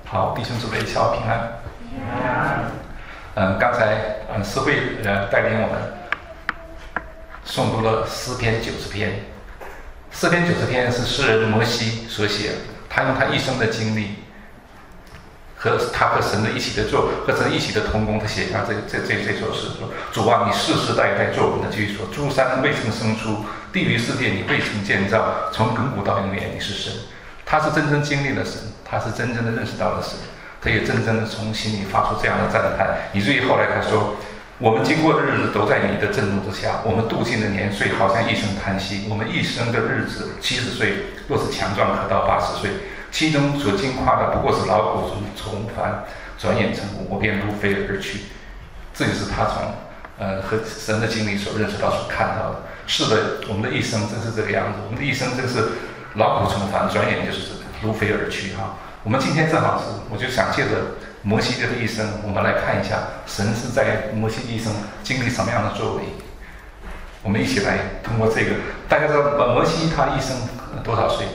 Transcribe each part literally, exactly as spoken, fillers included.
好，弟兄姊妹，下午平安。 平安。 嗯，刚才嗯诗慧呃带领我们诵读了诗篇九十篇。诗篇九十篇是诗人摩西所写的，他用他一生的经历和他和神的一起的做，和神一起的同工，他写下这这这这首诗说：主啊，你世世代代做我们的居所，诸山未曾生出，地狱世界你未曾建造，从亘古到永远你是神。他是真正经历了神，他是真正的认识到了神，他也真正的从心里发出这样的赞叹，以至于后来他说：我们经过的日子都在你的震怒之下，我们度尽的年岁好像一声叹息，我们一生的日子七十岁，若是强壮可到八十岁，其中所经夸的不过是劳苦重烦，转眼成功，我便如飞而去。这就是他从呃和神的经历所认识到、所看到的。是的，我们的一生真是这个样子，我们的一生真是劳苦重烦，转眼就是如飞而去哈。我们今天正好是，我就想借着摩西的一生，我们来看一下神是在摩西一生经历什么样的作为。我们一起来通过这个，大家知道摩西他一生多少岁？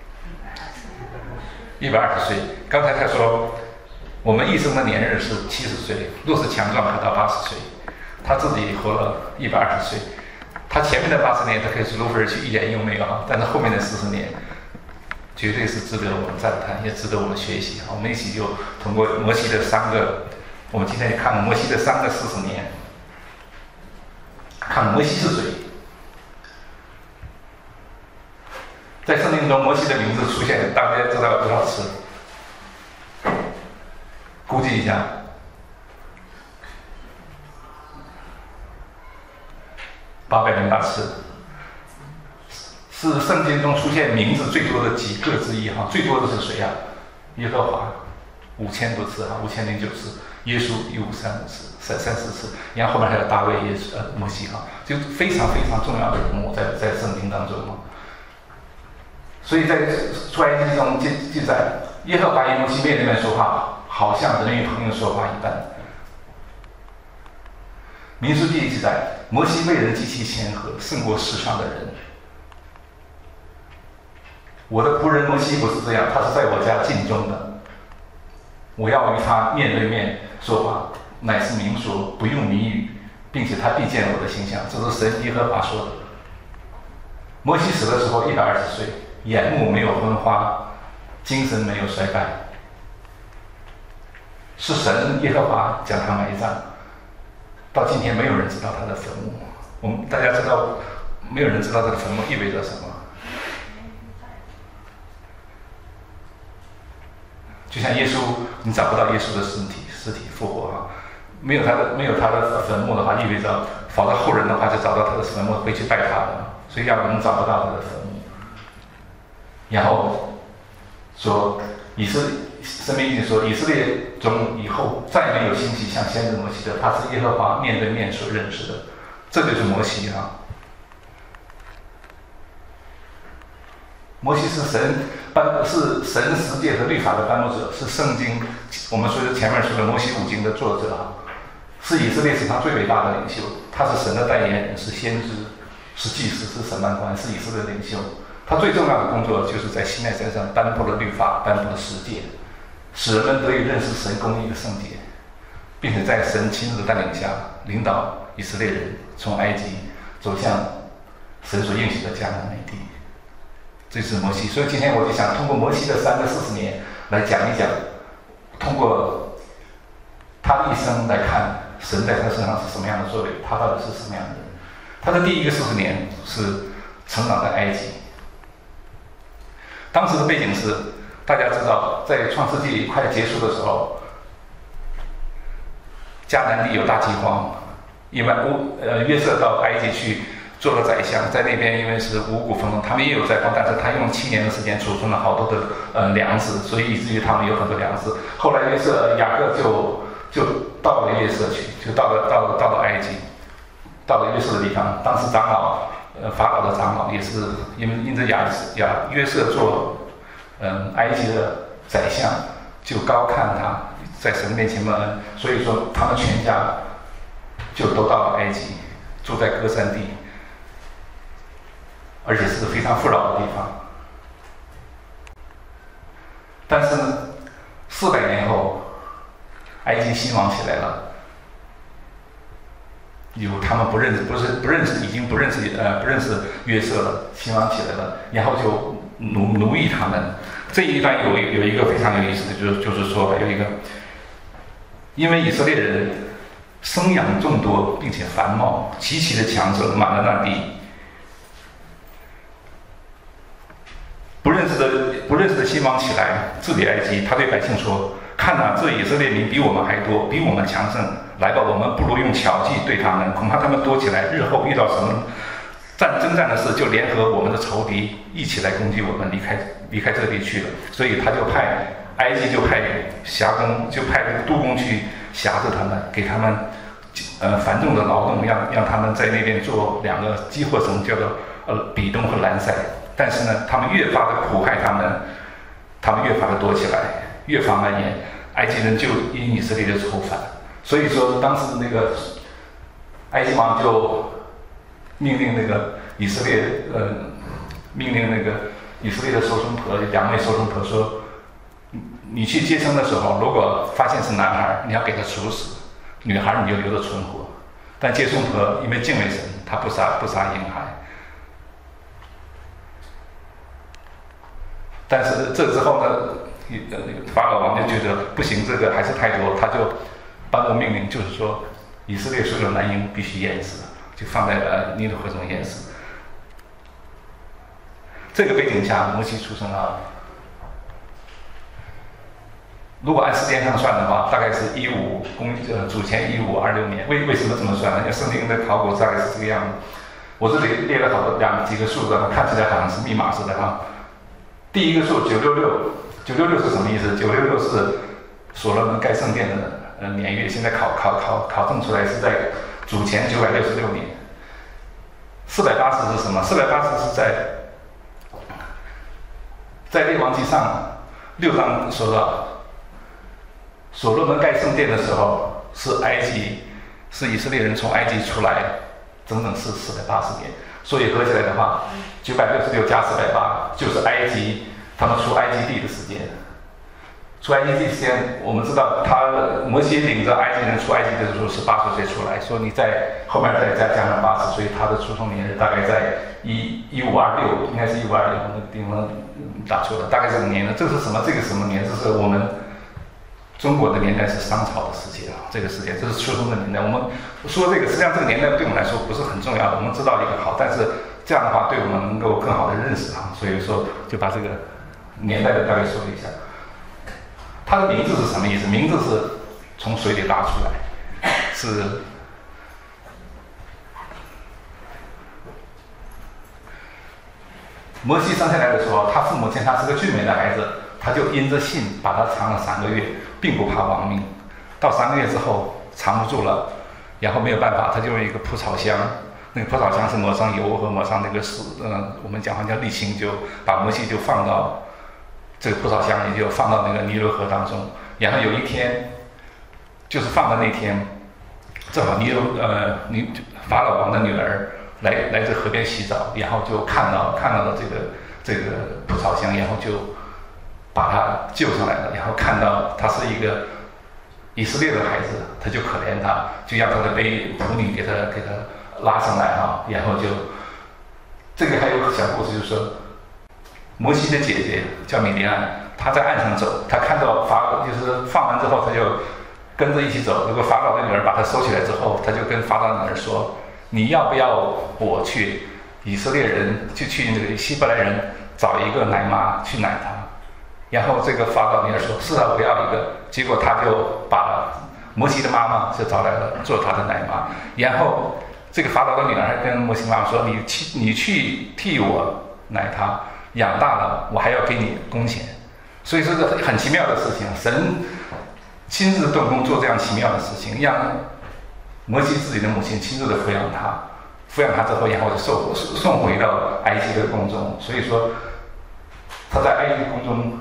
一百二十岁。刚才他说，我们一生的年日是七十岁，若是强壮可到八十岁。他自己活了一百二十岁，他前面的八十年他可以是如飞而去，一点用没有哈，但是后面的四十年绝对是值得我们赞叹，也值得我们学习。我们一起就通过摩西的三个，我们今天看摩西的三个四十年，看摩西是谁。在圣经中，摩西的名字出现，大家知道多少次？估计一下，八百零八次。是圣经中出现名字最多的几个之一哈，最多的是谁呀、啊？耶和华，五千多次哈，五千零九次。耶稣一五三次，三三四次。然后后面还有大卫、耶稣、呃摩西哈，就非常非常重要的人物在在圣经当中哈。所以在出埃及记中记记载，耶和华与摩西面对面说话，好像人与朋友说话一般。民数记记载，摩西为人极其谦和，胜过世上的人。我的仆人摩西不是这样，他是在我家尽忠的。我要与他面对面说话，乃是明说，不用谜语，并且他必见我的形象。这是神耶和华说的。摩西死的时候一百二十岁，眼目没有昏花，精神没有衰败。是神耶和华将他埋葬，到今天没有人知道他的坟墓。我们大家知道，没有人知道他的坟墓意味着什么。就像耶稣，你找不到耶稣的身体，尸体复活哈，没有他的没有他的坟墓的话，意味着否则后人的话就找到他的坟墓会去拜他的，所以要我们找不到他的坟墓。然后说以色申命记说，以色列中以后再没有兴起像先知摩西的，他是耶和华面对面所认识的，这就是摩西哈。摩西是神颁是神十诫和律法的颁布者，是圣经我们说的前面说的摩西五经的作者哈，是以色列史上最伟大的领袖。他是神的代言人，是先知，是祭司，是审判官，是以色列的领袖。他最重要的工作就是在西奈山上颁布了律法，颁布了十诫，使人们得以认识神公义的圣洁，并且在神亲自的带领下，领导以色列人从埃及走向神所应许的迦南美地。这是摩西，所以今天我就想通过摩西的三个四十年来讲一讲，通过他的一生来看神在他身上是什么样的作为，他到底是什么样的人。他的第一个四十年是成长在埃及，当时的背景是大家知道，在创世纪快结束的时候，迦南地有大饥荒，因为乌呃约瑟到埃及去做了宰相，在那边因为是五谷丰登，他们也有灾荒，但是他用七年的时间储存了好多的呃粮食，所以以至于他们有很多粮食。后来约瑟雅各就就到了约瑟去，就到了到了到了埃及，到了约瑟的地方。当时长老呃法老的长老也是因为因着雅雅约瑟做嗯、呃、埃及的宰相，就高看他，在神面前蒙恩，所以说他们全家就都到了埃及，住在歌珊地。而且是非常富饶的地方。但是四百及兴旺起来了，有他们不认识，不是不认识，已经不认识呃不认识约瑟了，兴旺起来了，然后就奴奴役他们。这一段有有一个非常有意思的，就是就是说有一个，因为以色列人生养众多，并且繁茂，极其的强盛，满了那地。不认识的不认识的西王起来治理埃及，他对百姓说：“看哪，这以色列民比我们还多，比我们强盛。来吧，我们不如用巧计对他们，恐怕他们多起来，日后遇到什么战征战的事，就联合我们的仇敌一起来攻击我们，离开离开这地去了。”所以他就派埃及就派辖工，就派这个督工去辖制他们，给他们呃繁重的劳动，让让他们在那边做两个积货城，叫做呃比东和兰塞。但是呢，他们越发的苦害他们，他们越发的多起来，越发蔓延。埃及人就因以色列的愁烦，所以说当时那个埃及王就命令那个以色列呃命令那个以色列的收生婆两位收生婆说，你去接生的时候，如果发现是男孩，你要给他处死；女孩你就留着存活。但接生婆因为敬畏神，他不杀不杀婴孩。但是这之后呢，法老王就觉得不行，这个还是太多，他就颁布命令，就是说以色列所有男婴必须淹死，就放在呃尼罗河中淹死。这个背景下，摩西出生啊，如果按时间上算的话，大概是一五公呃主前一五二六年。为为什么这么算呢？因为圣经的考古大概是这个样子。我这里列了好多两几个数字，看起来好像是密码似的哈。第一个数九六六，九六六是什么意思？九六六是所罗门盖圣殿的呃年月，现在考考考考证出来是在主前九百六十六年。四百八十是什么？四百八十是在在列王纪上六章说到，所罗门盖圣殿的时候是埃及，是以色列人从埃及出来，整整是四百八十年。所以合起来的话，九百六十六加四百八就是埃及他们出埃及地的时间。出埃及地时间，我们知道他摩西领着埃及人出埃及的时候是八十岁出来，说你在后面再加加上八十岁，他的出生年日大概在一一五二六，应该是一五二六，那个地方打错了，大概这个年呢，这是什么？这个什么年？这是我们中国的年代是商朝的时期啊，这个时间这是出生的年代。我们说这个，实际上这个年代对我们来说不是很重要的，我们知道一个好，但是这样的话对我们能够更好的认识啊，所以说就把这个年代的大概说一下。他的名字是什么意思？名字是从水里拉出来，是摩西生下来的时候，他父母见他是个俊美的孩子，他就因着信把他藏了三个月，并不怕亡命。到三个月之后藏不住了，然后没有办法，他就用一个蒲草箱，那个蒲草箱是抹上油和抹上那个水，呃，我们讲话叫沥青，就把摩西就放到这个蒲草箱里，就放到那个尼罗河当中。然后有一天，就是放的那天，正好尼罗呃尼法老王的女儿来来这河边洗澡，然后就看到看到了这个这个蒲草箱，然后就把他救上来了。然后看到他是一个以色列的孩子，他就可怜他，就让他的婢仆女给他给他拉上来啊，然后就这个还有个小故事，就是说摩西的姐姐叫米利安，她在岸上走，她看到法老就是放完之后，她就跟着一起走。如果法老的女儿把她收起来之后，她就跟法老女儿说：“你要不要我去以色列人就去那个希伯来人找一个奶妈去奶他？”然后这个法老女儿说：“是啊，我要一个。”结果他就把摩西的妈妈就找来了做他的奶妈。然后这个法老的女儿还跟摩西妈妈说：“你去你去替我奶他，养大了我还要给你工钱。”所以这是很奇妙的事情，神亲自动工做这样奇妙的事情，让摩西自己的母亲亲自的抚养他，抚养他之后，然后就送送回到埃及的宫中。所以说他在埃及宫中，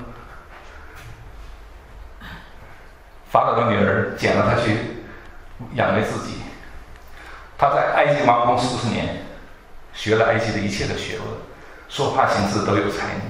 法老的女儿捡了他去养为自己。他在埃及王宫四十年，学了埃及的一切的学问，说话行事都有才能。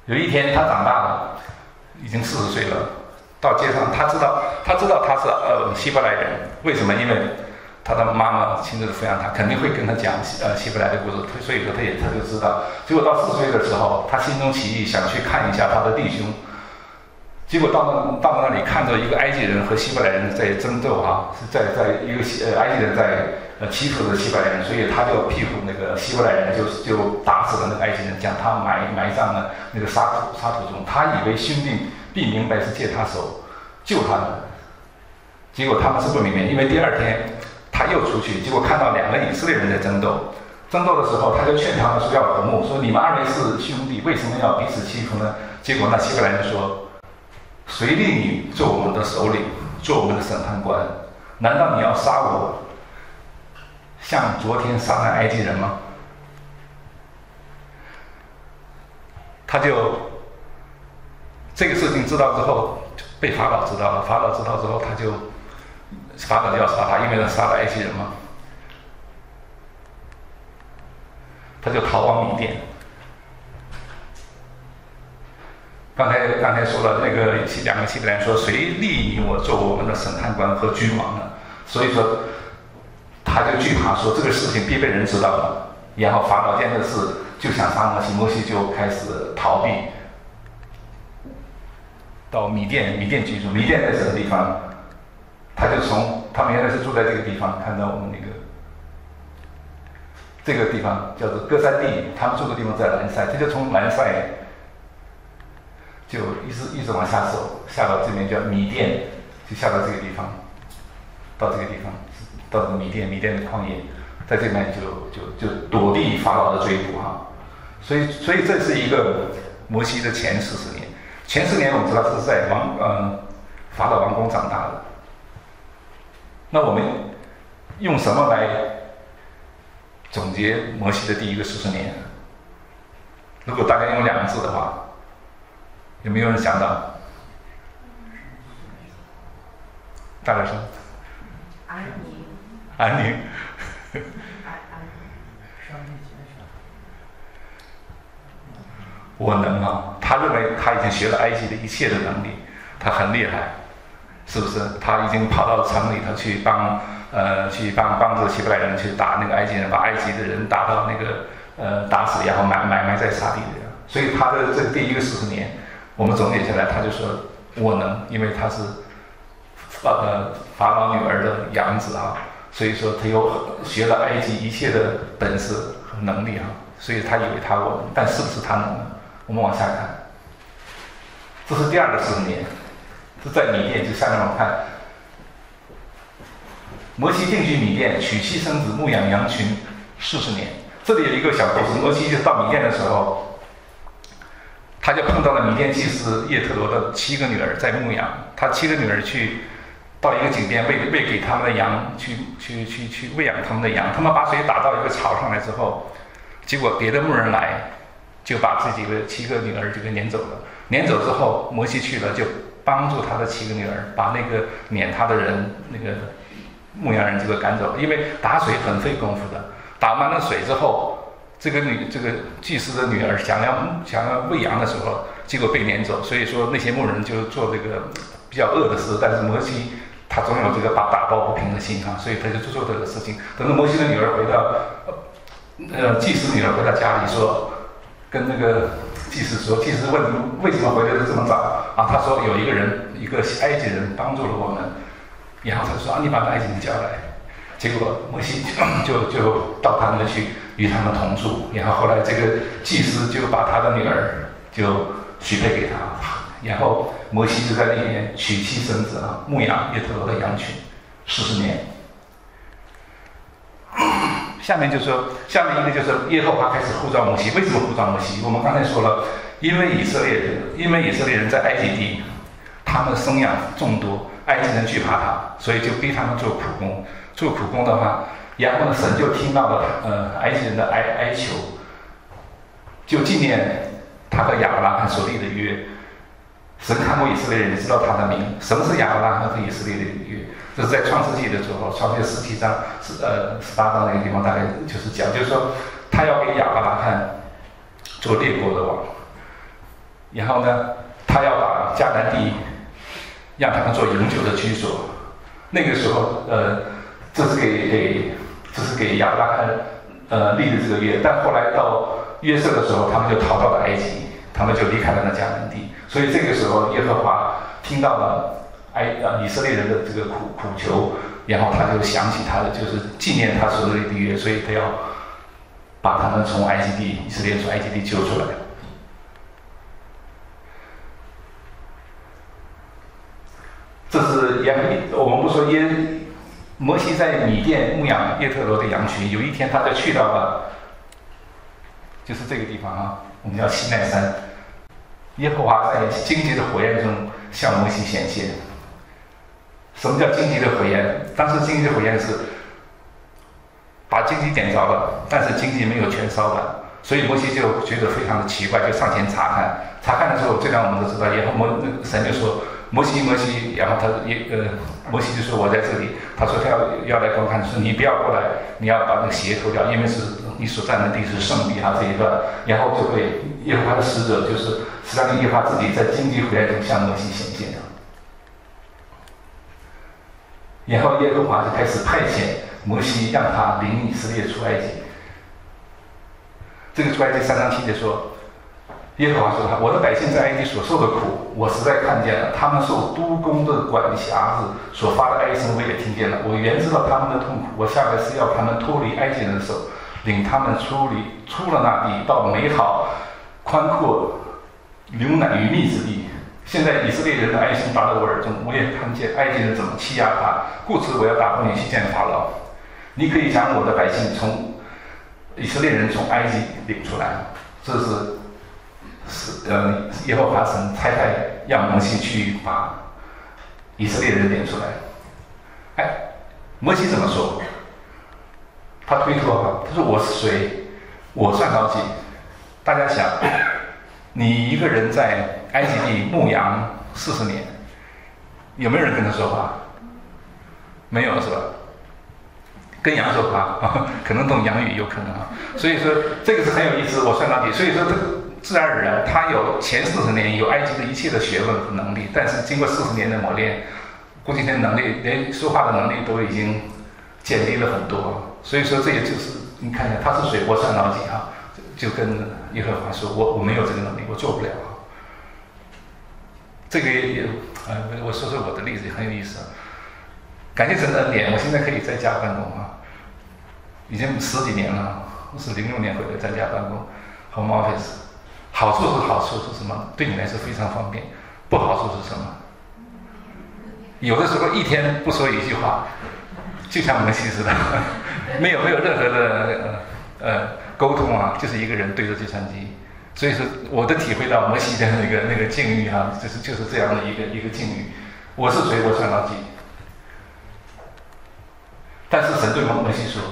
有一天他长大了，已经四十岁了，到街上他知道他知道他是呃希伯来人，为什么？因为他的妈妈亲自抚养他，肯定会跟他讲呃希伯来的故事，所以说他也他就知道。结果到四十岁的时候，他心中起意想去看一下他的弟兄，结果到那到那里看到一个埃及人和希伯来人在争斗啊，是在在一个呃埃及人在呃欺负着希伯来人，所以他就庇护那个希伯来人，就就打死了那个埃及人，将他埋埋葬了那个沙土沙土中。他以为兄弟必明白是借他手救他的，结果他们是不明白，因为第二天他又出去，结果看到两个以色列人在争斗。争斗的时候，他就劝他们说要和睦，说你们二位是兄弟，为什么要彼此欺负呢？结果那希伯来人说：谁立你做我们的首领，做我们的审判官？难道你要杀我，像昨天杀那埃及人吗？他就这个事情知道之后，被法老知道了。法老知道之后，他就法老就要杀他，因为他杀了埃及人嘛。他就逃往缅甸。刚才刚才说了那个两个希伯来人说，谁立你我做我们的审判官和君王呢？所以说，他就惧怕说这个事情必被人知道了。然后法老见这事就想杀摩西，摩西就开始逃避，到米甸米甸居住。米甸在什么地方？他就从他们原来是住在这个地方，看到我们那个这个地方叫做歌山地，他们住的地方在兰塞，他就从兰塞就一直一直往下走，下到这边叫米甸，就下到这个地方，到这个地方，到这个米甸米甸的旷野，在这边就就就躲避法老的追捕哈。所以所以这是一个摩西的前四十年，前四年我们知道是在王呃法老王宫长大的。那我们用什么来总结摩西的第一个四十年？如果大家用两个字的话，有没有人想到？大点声。 安宁。 安宁。我能啊！他认为他已经学了埃及的一切的能力，他很厉害，是不是？他已经跑到城里头去帮呃去帮帮助希伯来人去打那个埃及人，把埃及的人打到那个呃打死，然后埋埋埋在沙地里。所以他的这第一个四十年，我们总结下来，他就说我能，因为他是法呃法老女儿的养子啊，所以说他又学了埃及一切的本事和能力啊，所以他以为他我能，但是不是他能呢？我们往下看，这是第二个四十年，是在米甸。就下面我们看，摩西定居米甸，娶妻生子，牧养羊群四十年。这里有一个小故事，摩西就到米甸的时候，他就碰到了米甸祭司叶特罗的七个女儿在牧羊，他七个女儿去到一个井边喂喂给他们的羊，去去去去喂养他们的羊，他们把水打到一个槽上来之后，结果别的牧人来，就把自己的七个女儿就给撵走了。撵走之后，摩西去了，就帮助他的七个女儿把那个撵他的人那个牧羊人就给赶走，因为打水很费功夫的。打完了水之后，这个女这个祭司的女儿想要想要喂羊的时候，结果被撵走。所以说那些牧人就做这个比较恶的事，但是摩西他总有这个把打抱不平的心啊，所以他就做这个事情。等到摩西的女儿回到呃祭司女儿回到家里说。跟那个祭司说，祭司问为什么回来的这么早啊？他说有一个人，一个埃及人帮助了我们，然后他说啊，你把埃及人叫来。结果摩西就就到他们去与他们同住，然后后来这个祭司就把他的女儿就许配给他，然后摩西就在那边娶妻生子啊，牧养叶特罗的羊群四十年。下面就说，下面一个就是耶和华开始呼召摩西。为什么呼召摩西？我们刚才说了，因为以色列人，因为以色列人在埃及地，他们生养众多，埃及人惧怕他，所以就逼他们做苦工。做苦工的话，然后呢，神就听到了呃埃及人的哀哀求，就纪念他和亚伯拉罕所立的约。神看过以色列人，知道他的名。什么是亚伯拉罕和以色列的约？这是在创世纪的时候，创世纪十七章、十呃十八章那个地方，大概就是讲，就是说他要给亚伯拉罕做列国的王。 然后呢，他要把迦南地让他们做永久的居所。那个时候，呃，这是给给这是给亚伯拉罕呃立的这个约，但后来到约瑟的时候，他们就逃到了埃及，他们就离开了那迦南地。所以这个时候，耶和华听到了埃呃以色列人的这个苦苦求，然后他就想起他的就是纪念他所立的约，所以他要把他们从埃及地以色列人从埃及地救出来。这是羊，我们不说耶摩西在米甸牧养耶特罗的羊群，有一天他就去到了，就是这个地方啊，我们叫西奈山。耶和华在荆棘的火焰中向摩西显现。什么叫荆棘的火焰？当时荆棘的火焰是把荆棘点着了，但是荆棘没有全烧完，所以摩西就觉得非常的奇怪，就上前查看。查看的时候，这样我们都知道，然后摩神就说。摩西，摩西，然后他也呃，摩西就说我在这里，他说他要要来观看，说你不要过来，你要把那个鞋脱掉，因为是你所站的地是圣地啊这一段，然后就会耶和华的使者就是实际上耶和华自己在荆棘火焰中向摩西显现，然后耶和华就开始派遣摩西让他领以色列出埃及。这个出埃及三章七节说。耶和华说：“我的百姓在埃及所受的苦，我实在看见了；他们受督工的管辖子所发的哀声，我也听见了。我原知道他们的痛苦，我下来是要他们脱离埃及人的手，领他们出离出了那地，到美好、宽阔、流奶与蜜之地。现在以色列人的哀声达到我耳中，我也看见埃及人怎么欺压他，故此我要打发你去见法老。你可以将我的百姓从以色列人从埃及领出来。”这是。是呃，耶和华神差派让摩西去把以色列人领出来。哎，摩西怎么说？他推脱哈，他说我是谁？我算老几？大家想，你一个人在埃及地牧羊四十年，有没有人跟他说话？没有是吧？跟羊说话，可能懂洋语，有可能啊。所以说这个是很有意思。我算老几？所以说这个。自然而然，他有前四十年有埃及的一切的学问和能力，但是经过四十年的磨练，估计他的能力连说话的能力都已经减低了很多。所以说，这也就是你看看他是谁，我算老几哈，就跟耶和华说，我我没有这个能力，我做不了。这个也也呃，我说说我的例子也很有意思。感谢神的恩典，我现在可以在家办公啊，已经十几年了，我是零六年回来在家办公 ，home office。好处是好处是什么？对你来说非常方便。不好处是什么？有的时候一天不说一句话，就像摩西似的，没有没有任何的呃呃沟通啊，就是一个人对着计算机。所以说，我的体会到摩西的那个那个境遇哈、啊，就是就是这样的一个一个境遇。我是谁？我算老几？但是神对摩西说，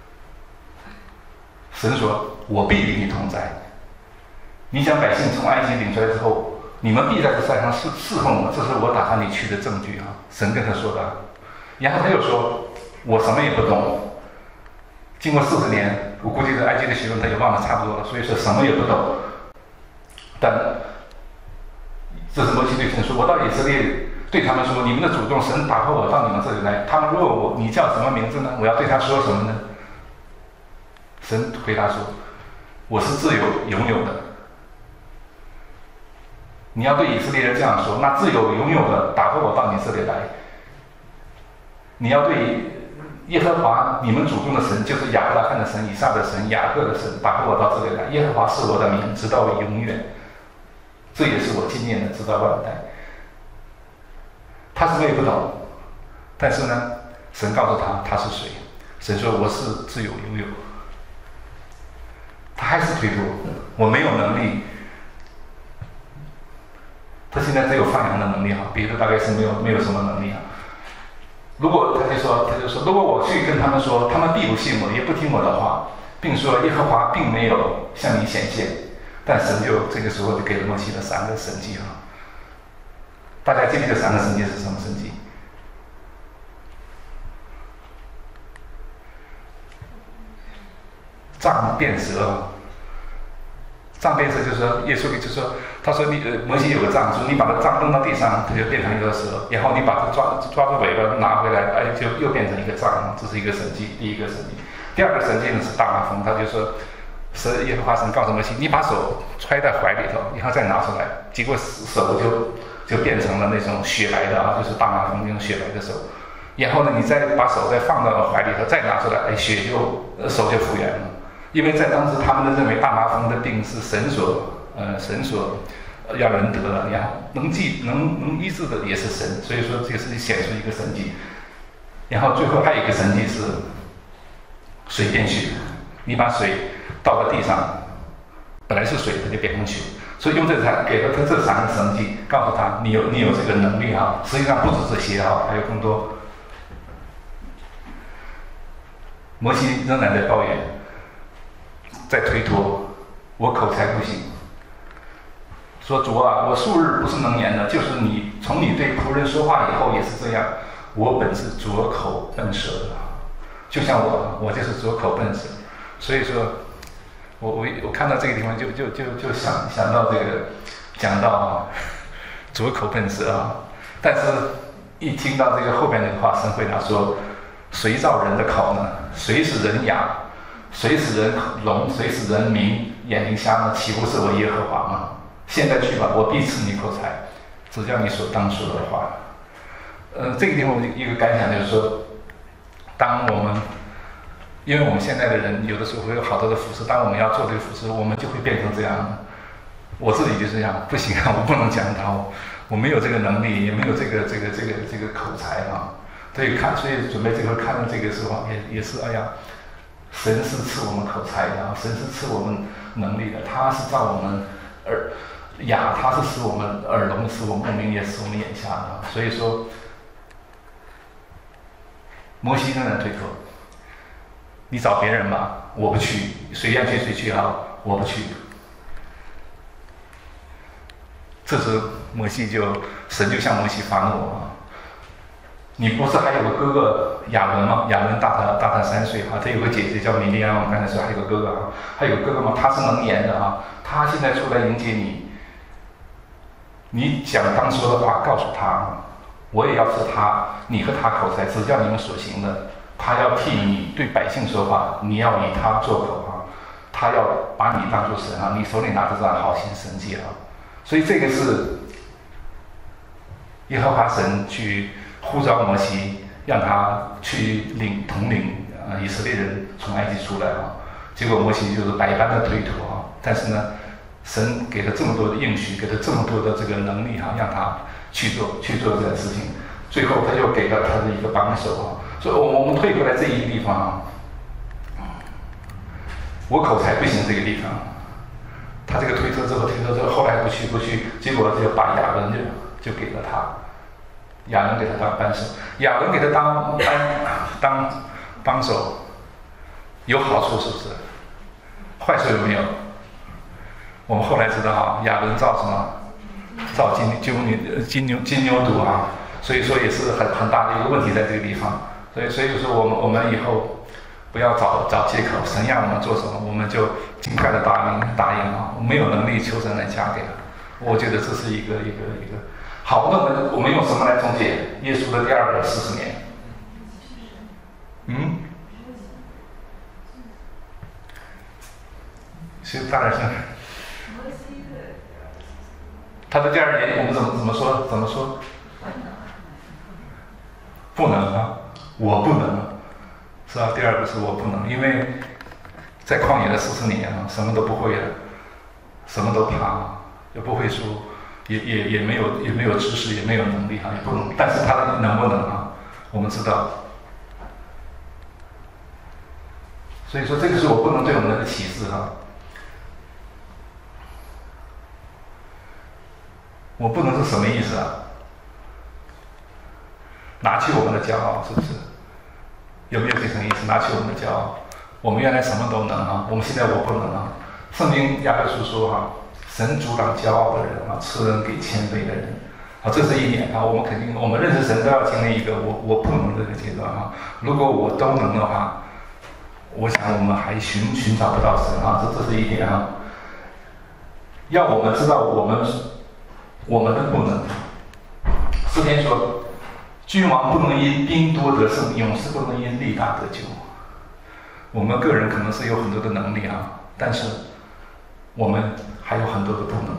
神说：“我必与你同在。”你将百姓从埃及领出来之后，你们必在这山上侍侍奉我，这是我打发你去的证据啊！神跟他说的。然后他又说：“我什么也不懂。经过四十年，我估计这埃及的学问他也忘得差不多了，所以说什么也不懂。但这是摩西对神说：我到以色列对他们说，你们的祖宗神打发我到你们这里来，他们问我你叫什么名字呢？我要对他说什么呢？神回答说：我是自由拥有的。”你要对以色列人这样说，那自有拥有的打发我到你这里来。你要对耶和华你们祖宗的神，就是亚伯拉罕的神、以撒的神、雅各的神，打发我到这里来。耶和华是我的名，直到永远。这也是我纪念的，直到万代。他什么也不懂，但是呢，神告诉他他是谁。神说我是自有拥有。他还是推脱，我没有能力。他现在只有放羊的能力哈，别的大概是没有没有什么能力啊。如果他就说他就说，如果我去跟他们说，他们必不信我，也不听我的话，并说耶和华并没有向你显现，但神就这个时候就给了摩西的三个神迹哈。大家记得这三个神迹是什么神迹？杖变蛇， 杖变蛇就是说，耶稣就说，他说你呃摩西有个杖，说你把它杖扔到地上，它就变成一个蛇，然后你把它抓抓住尾巴拿回来，哎，就又变成一个杖，这是一个神迹，第一个神迹。第二个神迹呢是大麻风，他就说，神耶和华神告诉摩西，你把手揣在怀里头，然后再拿出来，结果手就就变成了那种雪白的啊，就是大麻风那种雪白的手。然后呢，你再把手再放到怀里头，再拿出来，哎，血就手就复原了。因为在当时他们都认为大麻风的病是神所呃神所要人得的，然后能治能能医治的也是神，所以说这个是显出一个神迹。然后最后还有一个神迹是水变血，你把水倒到地上，本来是水，它就变成血。所以用这才给了他这三个神迹，告诉他你有你有这个能力哈。实际上不止这些哈，还有更多。摩西仍然在抱怨，在推脱，我口才不行。说主啊，我数日不是能言的，就是你从你对仆人说话以后也是这样。我本是拙口笨舌的，就像我，我就是拙口笨舌。所以说，我我我看到这个地方就就就就想想到这个讲到啊，拙口笨舌啊。但是，一听到这个后边那个话，神回答说：谁造人的口呢？谁使人哑？谁使人聋？谁使人明？眼睛瞎呢？岂不是我耶和华吗？现在去吧，我必赐你口才，只叫你所当说的话。呃，这个地方一个感想就是说，当我们，因为我们现在的人有的时候会有好多的服饰，当我们要做这个服饰，我们就会变成这样。我自己就是这样，不行啊，我不能讲道，我没有这个能力，也没有这个这个这个这个口才啊。所以看，所以准备这个看到这个时候，也也是哎呀，神是赐我们口才的，神是赐我们能力的，他是造我们耳哑，他是使我们耳聋，使我们目明，也使我们眼瞎的。所以说，摩西仍然推脱，你找别人吧，我不去，谁愿去谁去啊，我不去。这时摩西就神就向摩西发怒啊。你不是还有个哥哥亚伦吗？亚伦大他大他三岁哈，他有个姐姐叫米利安，我刚才说还有个哥哥啊，还有个哥哥吗？他是能言的啊，他现在出来迎接你，你想当说的话告诉他，我也要是他，你和他口才，只叫你们所行的，他要替你对百姓说话，你要以他做口啊，他要把你当作神啊，你手里拿着这样好行神迹啊，所以这个是耶和华神去呼召摩西，让他去领统领啊以色列人从埃及出来啊。结果摩西就是百般的推脱啊，但是呢，神给了这么多的应许，给了这么多的这个能力啊，让他去做去做这件事情。最后他又给了他的一个帮手啊。所以我们退回来这一个地方啊，我口才不行这个地方，他这个推脱之后推脱之后，后来不去不去，结果就把亚伦就就给了他。亚伦给他当帮手，亚伦给他当帮当帮手，有好处是不是？坏处有没有？我们后来知道啊，亚伦造什么？造金牛金牛金牛犊啊，所以说也是很很大的一个问题在这个地方。所以所以说我们我们以后不要找找借口，神让我们做什么，我们就尽快的答应答应啊，没有能力求神来加给他。我觉得这是一个一个一个。好，那么我们用什么来总结耶稣的第二个四十年？嗯，是大点声。他的第二年，我们怎么怎么说？怎么说？不能啊，我不能，是吧？第二个是我不能，因为在旷野的四十年啊，什么都不会了，什么都怕，也不会说。也也也没有也没有知识，也没有能力哈，也不能。但是他能不能啊？我们知道。所以说，这个是我不能对我们的启示哈。我不能是什么意思啊？拿去我们的骄傲，是不是？有没有这层意思？拿去我们的骄傲。我们原来什么都能啊，我们现在我不能啊。圣经雅各书说哈。神阻挡骄傲的人啊，赐恩给谦卑的人，啊，这是一点啊。我们肯定，我们认识神都要经历一个我我不能这个阶段啊。如果我都能的话，我想我们还寻寻找不到神啊，这这是一点啊。 要我们知道我们我们的不能。诗篇说，君王不能因兵多得胜，勇士不能因力大得救。我们个人可能是有很多的能力啊，但是我们还有很多的不能。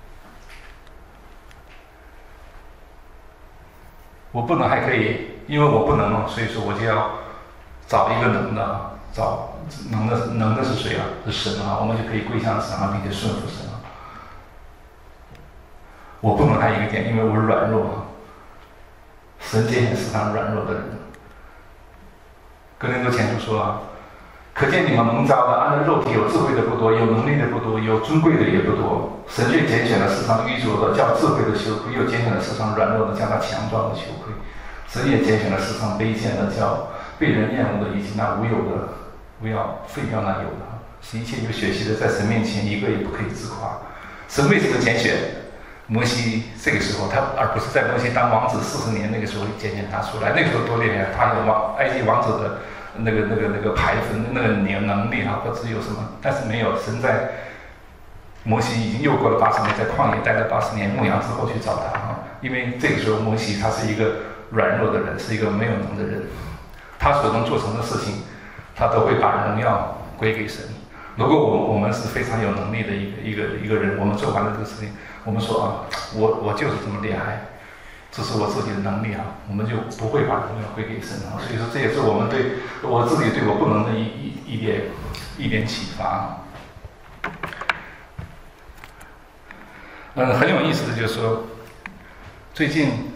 我不能还可以，因为我不能嘛，所以说我就要找一个能的，找能的能的是谁啊？是神啊，我们就可以归向神啊，并且顺服神啊。我不能还有一个点，因为我软弱啊。神拣选世上软弱的人。哥林多前书说啊，可见你们蒙召的，按照肉体有智慧的不多，有能力的不多，有尊贵的也不多。神却拣选了世上愚拙的，叫智慧的羞愧；又拣选了世上软弱的，叫那强壮的羞愧。神也拣选了世上卑贱的，叫被人厌恶的，以及那无有的，不要废掉那有的。使一切有血气的，在神面前一个也不可以自夸。神为什么拣选摩西？这个时候他而不是在摩西当王子四十年那个时候拣选他出来，那个时候多厉害，他有王埃及王子的那个那个那个排分那个能力啊，或者有什么，但是没有。神在摩西已经又过了八十年，在旷野待了八十年牧羊之后去找他啊，因为这个时候摩西他是一个软弱的人，是一个没有能的人，他所能做成的事情，他都会把荣耀归给神。如果我我们是非常有能力的一个一个一个人，我们做完了这个事情，我们说啊，我我就是这么厉害，这是我自己的能力啊，我们就不会把荣耀归给神啊。所以说，这也是我们对我自己对我不能的一一一点一点启发。嗯，很有意思的就是说，最近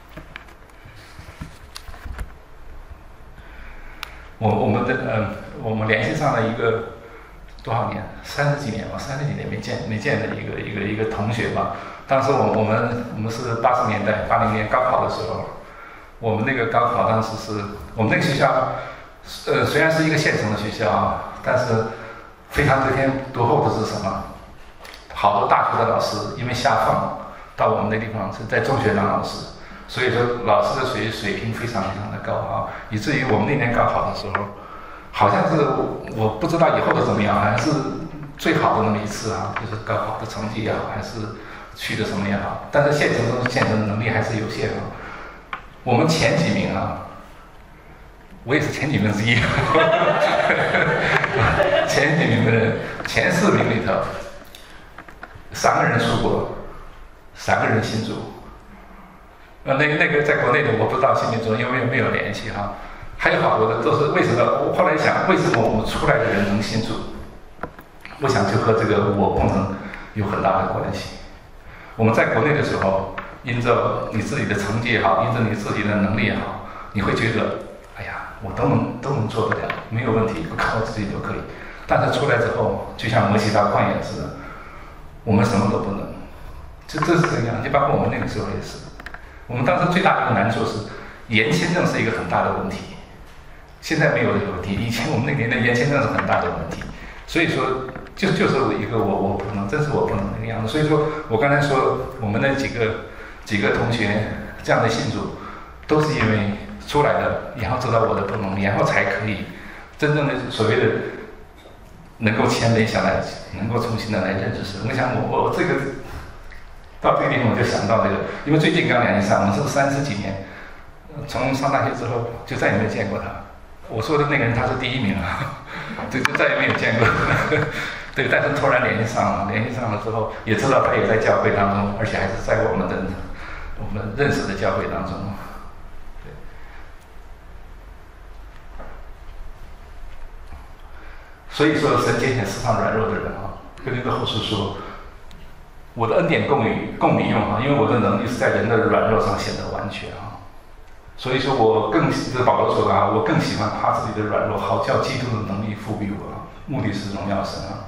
我我们的呃，我们联系上了一个。多少年？三十几年吧，三十几年没见没见的一个一个一个同学吧。当时我我们我们是八十年代八零年高考的时候，我们那个高考当时是我们那个学校，呃，虽然是一个县城的学校啊，但是非常得天独厚的是什么？好多大学的老师因为下放到我们那地方是在中学当老师，所以说老师的水水平非常非常的高啊，以至于我们那年高考的时候。好像是我不知道以后的怎么样，好像是最好的那么一次啊，就是高考的成绩也好，还是去的什么也好，但是县城中县城的能力还是有限啊。我们前几名啊，我也是前几名之一，前几名的人，前四名里头，三个人出国，三个人新竹。呃，那那个在国内的我不知道新竹因为没有联系哈。还有好多的都是为什么？我后来想，为什么我们出来的人能信主？我想就和这个我不能有很大的关系。我们在国内的时候，因着你自己的成绩也好，因着你自己的能力也好，你会觉得，哎呀，我都能都能做得了，没有问题，不靠我自己都可以。但是出来之后，就像摩西到旷野似的，我们什么都不能。这这是这样，就包括我们那个时候也是。我们当时最大的一个难处是，延签证是一个很大的问题。现在没有这个问题，以前我们那年的延签证是很大的问题，所以说就就是一个我我不能，真是我不能那个样子。所以说我刚才说我们那几个几个同学这样的信主，都是因为出来的，然后知道我的不能，然后才可以真正的所谓的能够谦卑下来，能够重新的来认识神。我想我我这个到这个地方我就想到这个，因为最近刚联系上，我们是三十几年，从上大学之后就再也没有见过他。我说的那个人他是第一名啊，这就再也没有见过。对，但是突然联系上了，联系上了之后，也知道他也在教会当中，而且还是在我们的我们认识的教会当中。对。所以说，神拣选世上软弱的人啊，哥林多后书说，我的恩典供你供你用啊，因为我的能力是在人的软弱上显得完全啊。所以说我更这保罗说的啊，我更喜欢他自己的软弱，好叫基督的能力复庇我，目的是荣耀神啊。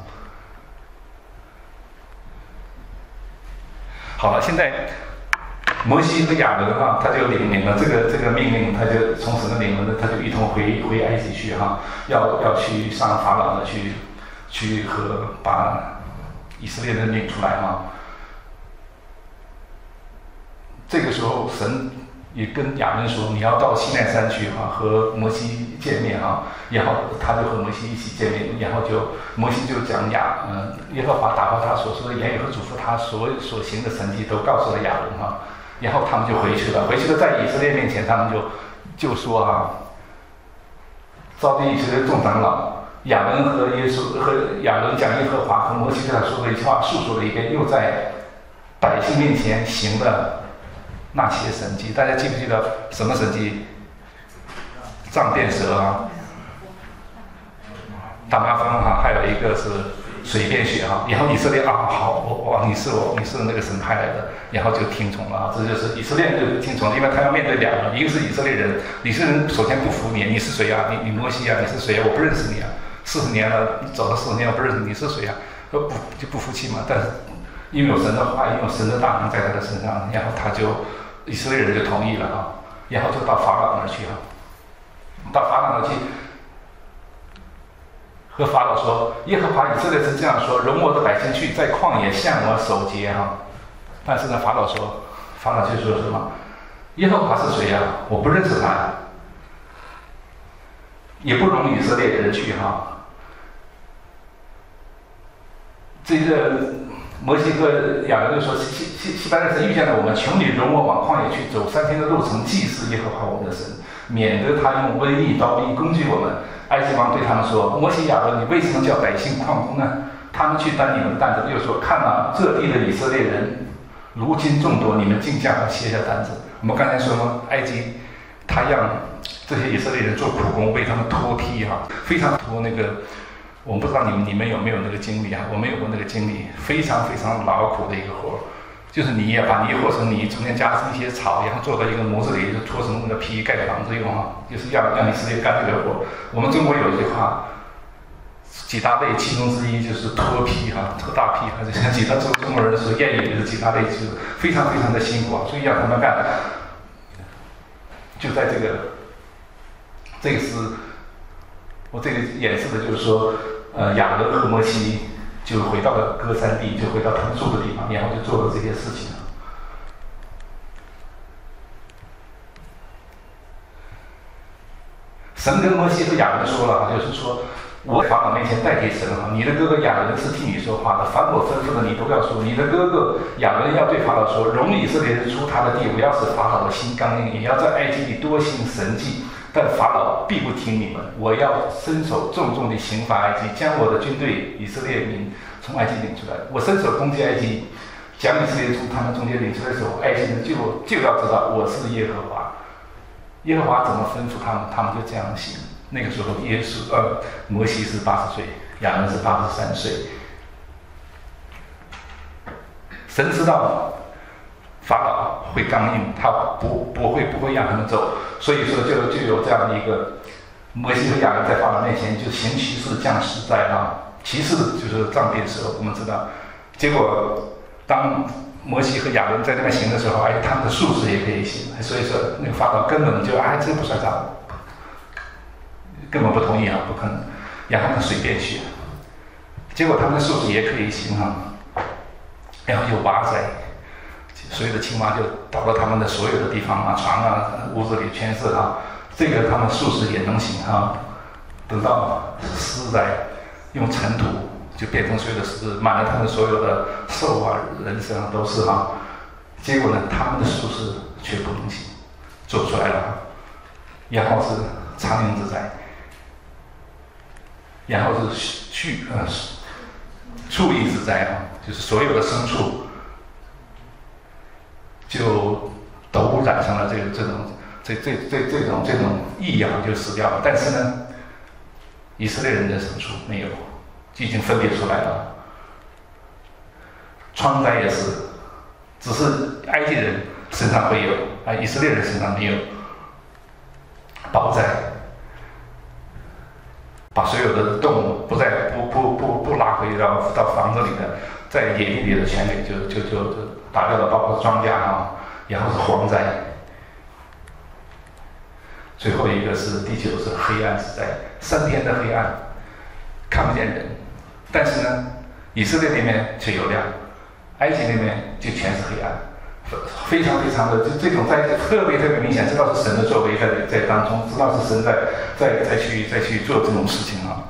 好了，现在摩西和亚伦哈，他就领领了这个这个命令，他就从神的领了，他就一同回回埃及去哈，要要去上法老的去去和把以色列人领出来哈。这个时候神也跟亚伦说，你要到西奈山去哈、啊，和摩西见面哈、啊，然后他就和摩西一起见面，然后就摩西就讲亚嗯耶和华打发他所说的言语和嘱咐他所所行的神迹都告诉了亚伦哈、啊，然后他们就回去了，回去了在以色列面前，他们就就说哈、啊，召集以色列众长老，亚伦和耶稣和亚伦讲耶和华和摩西对他说的一句话，述说了一遍，又在百姓面前行了那些神迹。大家记不记得什么神迹？杖变蛇啊，大麻风哈，还有一个是水变血哈。然后以色列啊，好，哇，你是我，你是那个神派来的，然后就听从了啊。这就是以色列就听从了，因为他要面对两个，一个是以色列人，以色列人首先不服你，你是谁啊？你你摩西啊？你是谁啊？我不认识你啊！四十年了，你走了四十年，我不认识你，你是谁啊？不就不服气嘛？但是因为有神的话，因为有神的大能在他的身上，然后他就以色列人就同意了啊，然后就到法老那儿去啊，到法老那儿去，和法老说，耶和华以色列是这样说，容我的百姓去，在旷野向我守节哈。但是呢，法老说，法老就说什么？耶和华是谁呀、啊？我不认识他，也不容以色列人去哈。这个摩西和亚伦就说：“西西西班牙神遇见了我们，求你容我往旷野去，走三天的路程，祭祀耶和华我们的神，免得他用威力刀兵攻击我们。”埃及王对他们说：“摩西亚伦，你为什么叫百姓旷工呢？他们去担你们的担子。”又说：“看啊，这地的以色列人如今众多，你们竟叫他卸下担子。”我们刚才说吗？埃及他让这些以色列人做苦工，为他们脱坯哈，非常脱那个。我不知道你们你们有没有那个经历啊？我们有过那个经历，非常非常劳苦的一个活，就是泥也把泥和成泥，中间加上一些草，然后做到一个模子里，就搓成那个坯盖房子用啊，就是要让以色列干这个活。我们中国有一句话，几大类其中之一就是脱坯哈，脱大坯哈，就像几大中中国人说谚语就是几大类，就是非常非常的辛苦啊，所以让他们干。就在这个，这个是我这个演示的就是说。呃，亚伦和摩西就回到了歌山地，就回到他们住的地方，然后就做了这些事情。神跟摩西和亚伦说了，就是说，我在法老面前代替神哈，你的哥哥亚伦是替你说话的，凡我吩咐的你都要说。你的哥哥亚伦要对法老说，容以色列人出他的地，我要使法老的心刚硬，也要在埃及里多行神迹。但法老必不听你们，我要伸手重重地刑罚埃及，将我的军队以色列民从埃及领出来。我伸手攻击埃及，将以色列从他们中间领出来的时候，埃及人就就要知道我是耶和华。耶和华怎么吩咐他们，他们就这样行。那个时候，耶稣呃，摩西是八十岁，亚伦是八十三岁。神知道法老会刚硬，他不不会不会让他们走，所以说就就有这样的一个摩西和亚伦在法老面前就行奇事降实在啊，奇事就是杖变蛇，我们知道。结果当摩西和亚伦在那边行的时候，哎，他们的术士也可以行，所以说那个法老根本就哎这不算账，根本不同意啊，不可能让他们随便去。结果他们的术士也可以行啊，然后有蛙仔。所有的青蛙就到了他们的所有的地方啊，床啊、屋子里全是啊。这个他们术士也能行啊。等到狮仔用尘土就变成所有的狮，满了他们所有的兽啊、人身上都是哈。结果呢，他们的术士却不能行，做出来了。然后是苍蝇之灾，然后是畜呃畜疫之灾啊，就是所有的牲畜。就都染上了这个这种这这这这种这种异样，就死掉了。但是呢，以色列人的牲畜没有，已经分别出来了。疮灾也是，只是埃及人身上会有，啊，以色列人身上没有。雹灾，把所有的动物不再不不不不拉回到到房子里的，在野地里的全给就就就就打掉了，包括庄稼啊，然后是蝗灾，最后一个是第九是黑暗之灾，三天的黑暗，看不见人，但是呢，以色列那边却有亮，埃及那边就全是黑暗， 非常非常的就这种灾特别特别明显，知道是神的作为在在当中，知道是神在在再去再去做这种事情啊。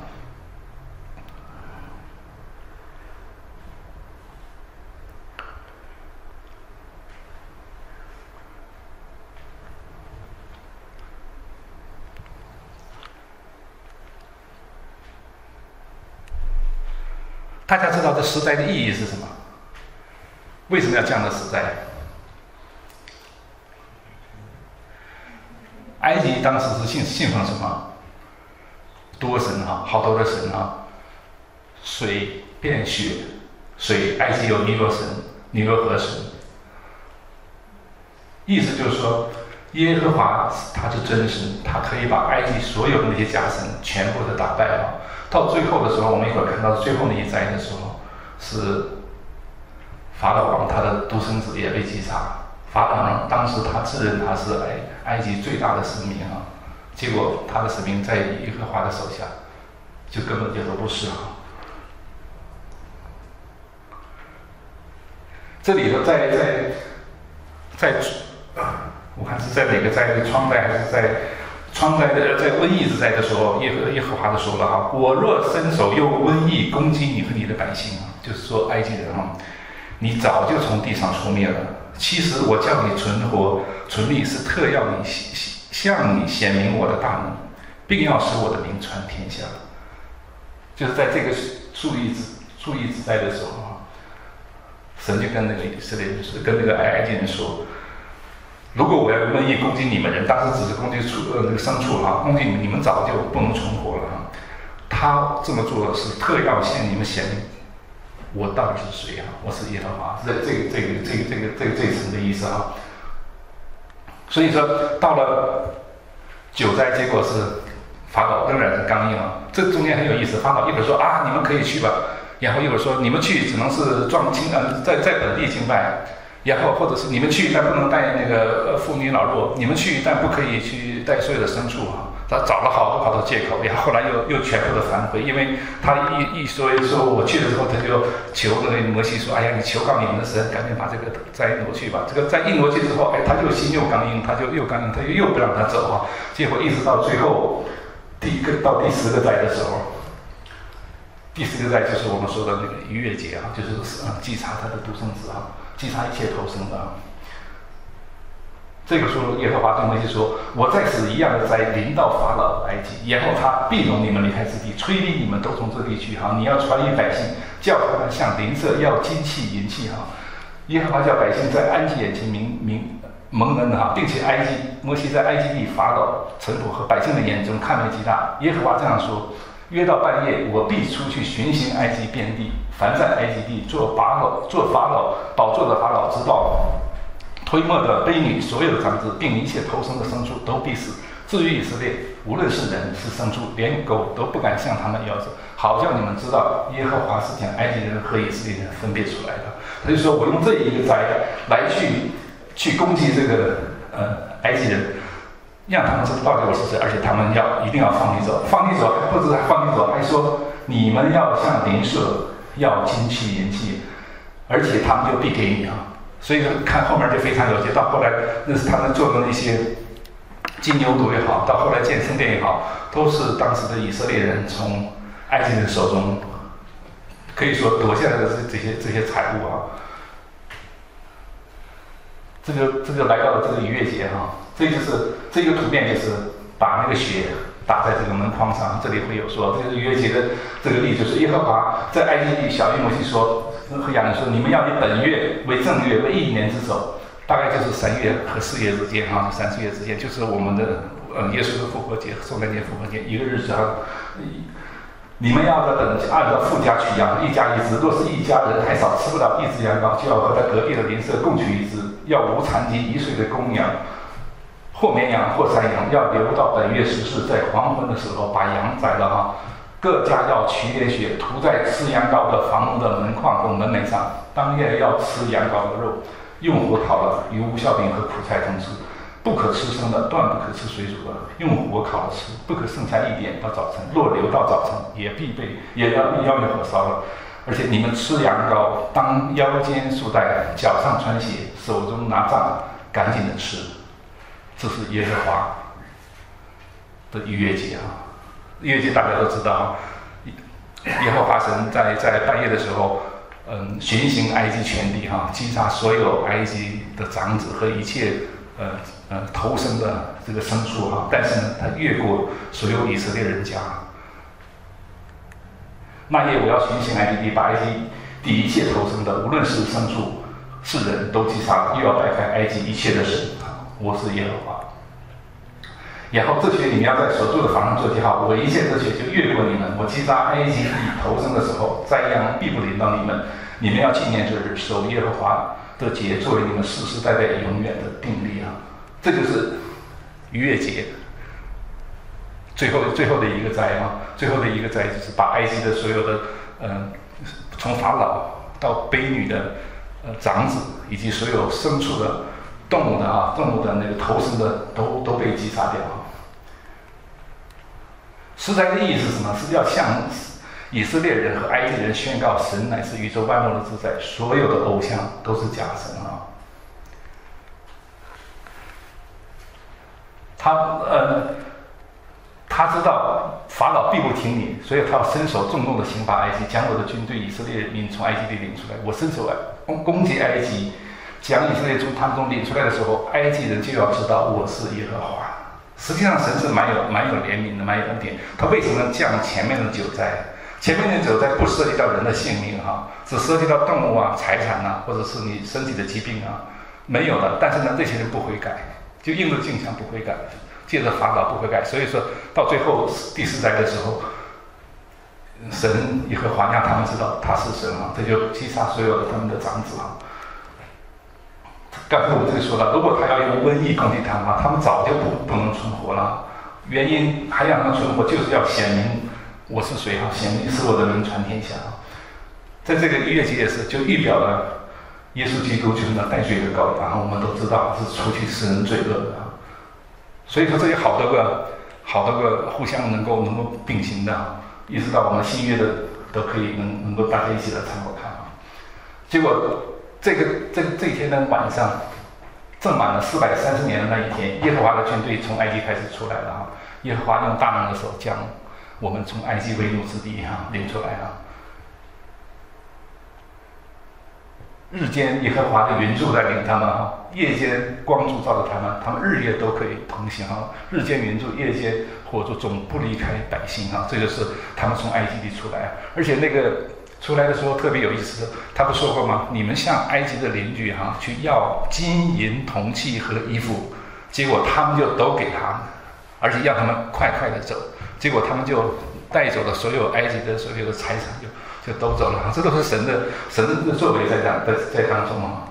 大家知道这十灾的意义是什么？为什么要降这十灾？埃及当时是信信奉什么？多神啊，好多的神啊，水变血，水埃及有尼罗神、尼罗河神，意思就是说，耶和华他是真神，他可以把埃及所有的那些假神全部的打败了。到最后的时候，我们一会儿看到最后那一灾的时候，是法老王他的独生子也被击杀。法老王当时他自认他是埃埃及最大的神明啊，结果他的神明在耶和华的手下，就根本就都不是啊。这里头在在在，我看是在哪个灾？疮灾还是在？疮灾的在瘟疫之灾的时候，耶和耶和华的说了哈，我若伸手用瘟疫攻击你和你的百姓啊，就是说埃及人啊，你早就从地上除灭了。其实我叫你存活存立，是特要你向你显明我的大能，并要使我的名传天下。就是在这个注意之注意之灾的时候啊，神就跟那个以色列人说，跟那个埃及人说。如果我要用瘟疫攻击你们人，当时只是攻击畜呃那个牲畜哈，攻击你们，你们早就不能存活了哈。他这么做是特要向你们显明我到底是谁啊？我是耶和华，这这个这个这个这个这个这一层的意思啊。所以说到了九灾，结果是法老仍然是刚硬啊。这中间很有意思，法老一会儿说啊你们可以去吧，然后一会儿说你们去只能是撞敬呃在在本地敬拜。然后，或者是你们去，但不能带那个妇女老弱；你们去，但不可以去带所有的牲畜啊。他找了好多好多借口，然后后来又又全部的反悔，因为他一一说说我去的时候，他就求那个摩西说：“哎呀，你求告你们的神，赶紧把这个灾挪去吧。”这个灾一挪去之后，哎，他又心又刚硬，他就又刚硬，他又又不让他走啊。结果一直到最后第一个到第十个灾的时候，第十个灾就是我们说的那个逾越节啊，就是嗯祭查他的独生子啊。击杀一切投生的啊！这个时候，耶和华对摩西说：“我再使一样的灾临到法老埃及，然后他必容你们离开之地，催逼你们都从这地去。哈，你要传谕百姓，叫他们向邻舍要金器银器。哈，耶和华叫百姓在埃及眼前明明蒙恩哈，并且埃及摩西在埃及地法老臣仆和百姓的眼中看为极大。耶和华这样说。”约到半夜，我必出去巡行埃及遍地，凡在埃及地做法老、做法老宝座的法老知道，推磨的婢女，所有的长子，并一切投生的牲畜都必死。至于以色列，无论是人是牲畜，连狗都不敢向他们摇手，好叫你们知道，耶和华是将埃及人和以色列人分别出来的。他就说我用这一个灾来去去攻击这个呃埃及人。让他们知道到底我是谁，而且他们要一定要放你走，放你走，不止放你走，还说你们要向邻舍要金器银器，而且他们就必给你啊。所以看后面就非常有趣，到后来那是他们做的那些金牛犊也好，到后来建圣殿也好，都是当时的以色列人从埃及人手中可以说夺下来的这些这些财物啊。这就这就来到了这个逾越节哈。这就是这个图片，就是把那个血打在这个门框上。这里会有说，这个逾越节的这个例，就是耶和华在埃及地小谕摩西说，和亚伦说，你们要以本月为正月，为一年之首，大概就是三月和四月之间哈，三四月之间，就是我们的呃耶稣的复活节、圣诞节、复活节一个日子哈。你们要在等按照富家取羊，一家一只。若是一家人太少，吃不了一只羊羔，就要和他隔壁的邻舍共取一只。要无残疾一岁的公羊。或绵羊或山羊，要留到本月十四，在黄昏的时候把羊宰了哈。各家要取点血，涂在吃羊羔的房屋的门框和门楣上。当夜要吃羊羔的肉，用火烤了，与无酵饼和苦菜同吃。不可吃生的，断不可吃水煮的，用火烤了吃，不可剩下一点到早晨。若留到早晨，也必被也要要用火烧了。 而且你们吃羊羔，当腰间束带，脚上穿鞋，手中拿杖，赶紧的吃。这是耶和华的逾越节啊！逾越节大家都知道啊，耶和华神在在半夜的时候，嗯，巡行埃及全地哈，击杀所有埃及的长子和一切呃呃投生的这个牲畜哈，但是呢，他越过所有以色列人家。那夜我要巡行埃及地，把埃及地一切投生的，无论是牲畜是人都击杀，又要摆开埃及一切的神，我是耶和华。然后这些你们要在所住的房上做记号，我一切这些就越过你们。我击杀埃及地投生的时候，灾殃必不临到你们。你们要纪念这日，守耶和华的节，作为你们世世代代永远的定例啊！这就是逾越节。最后最后的一个灾嘛，最后的一个灾就是把埃及的所有的，嗯、呃，从法老到卑女的呃长子，以及所有牲畜的、动物的啊，动物的那个投生的都都被击杀掉。十灾的意义是什么？是要向以色列人和埃及人宣告，神乃是宇宙万物的主宰，所有的偶像都是假神啊。他呃。他知道法老必不听你，所以他要伸手重重的刑罚埃及，将我的军队以色列民从埃及地领出来。我伸手攻攻击埃及，将以色列从他们中领出来的时候，埃及人就要知道我是耶和华。实际上，神是蛮有蛮有怜悯的，蛮有恩典。他为什么降前面的九灾？前面的九灾不涉及到人的性命哈，只涉及到动物啊、财产啊，或者是你身体的疾病啊，没有的。但是呢，这些人不悔改，就应着镜像不悔改。借着法老不悔改，所以说到最后第四灾的时候，神耶和华让他们知道他是神啊，这就击杀所有的他们的长子啊。刚才我这里说了，如果他要用瘟疫攻击他们的话，他们早就不不能存活了。原因还让他们存活，就是要显明我是谁啊，显明是我的名传天下啊。在这个逾越节也是，就预表了耶稣基督就是那代罪的羔羊，我们都知道是除去世人罪恶的啊。所以说，这些好多个、好多个互相能够能够并行的，一直到我们新约的都可以能能够大家一起来参考看啊。结果这个这这一天的晚上，正满了四百三十年的那一天，耶和华的军队从埃及开始出来了啊！耶和华用大能的手将我们从埃及为奴之地哈领出来了。日间耶和华的云柱在领他们哈，夜间光柱照着他们，他们日夜都可以同行哈。日间云柱，夜间火柱，总不离开百姓哈。这就是他们从埃及地出来，而且那个出来的时候特别有意思，他不说过吗？你们向埃及的邻居哈去要金银铜器和衣服，结果他们就都给他们，而且让他们快快的走，结果他们就带走了所有埃及的所有的财产就。就都走了，这都是神的神的作为在当在在当中啊。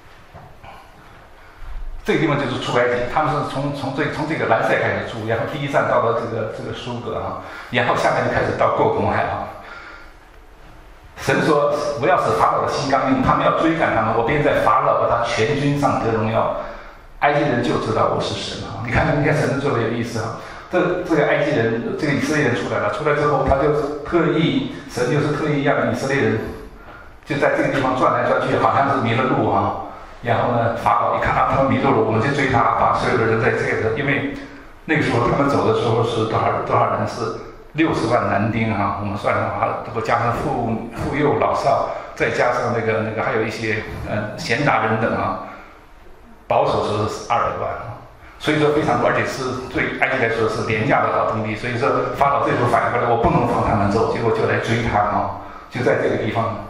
这个地方就是出埃及，他们是从从这从这个蓝塞开始出，然后第一站到了这个这个苏格啊，然后下面就开始到过红海啊。神说：“我要使法老的心刚硬，他们要追赶他们，我便在法老和他全军上得荣耀。埃及人就知道我是神啊！你看，你看神的作为有意思啊。”这这个埃及人，这个以色列人出来了，出来之后，他就特意，神就是特意让以色列人就在这个地方转来转去，好像是迷了路哈。然后呢，法老一看啊，他们迷路了，我们就追他，把所有的人在这个，因为那个时候他们走的时候是多少多少人？是六十万男丁哈。我们算的话，如果加上妇妇幼老少，再加上那个那个还有一些嗯闲杂人等啊，保守说是二百万啊。所以说非常多，而且是对埃及来说是廉价的好土地。所以说法老这时候反应过来，我不能放他们走，结果就来追他啊，就在这个地方，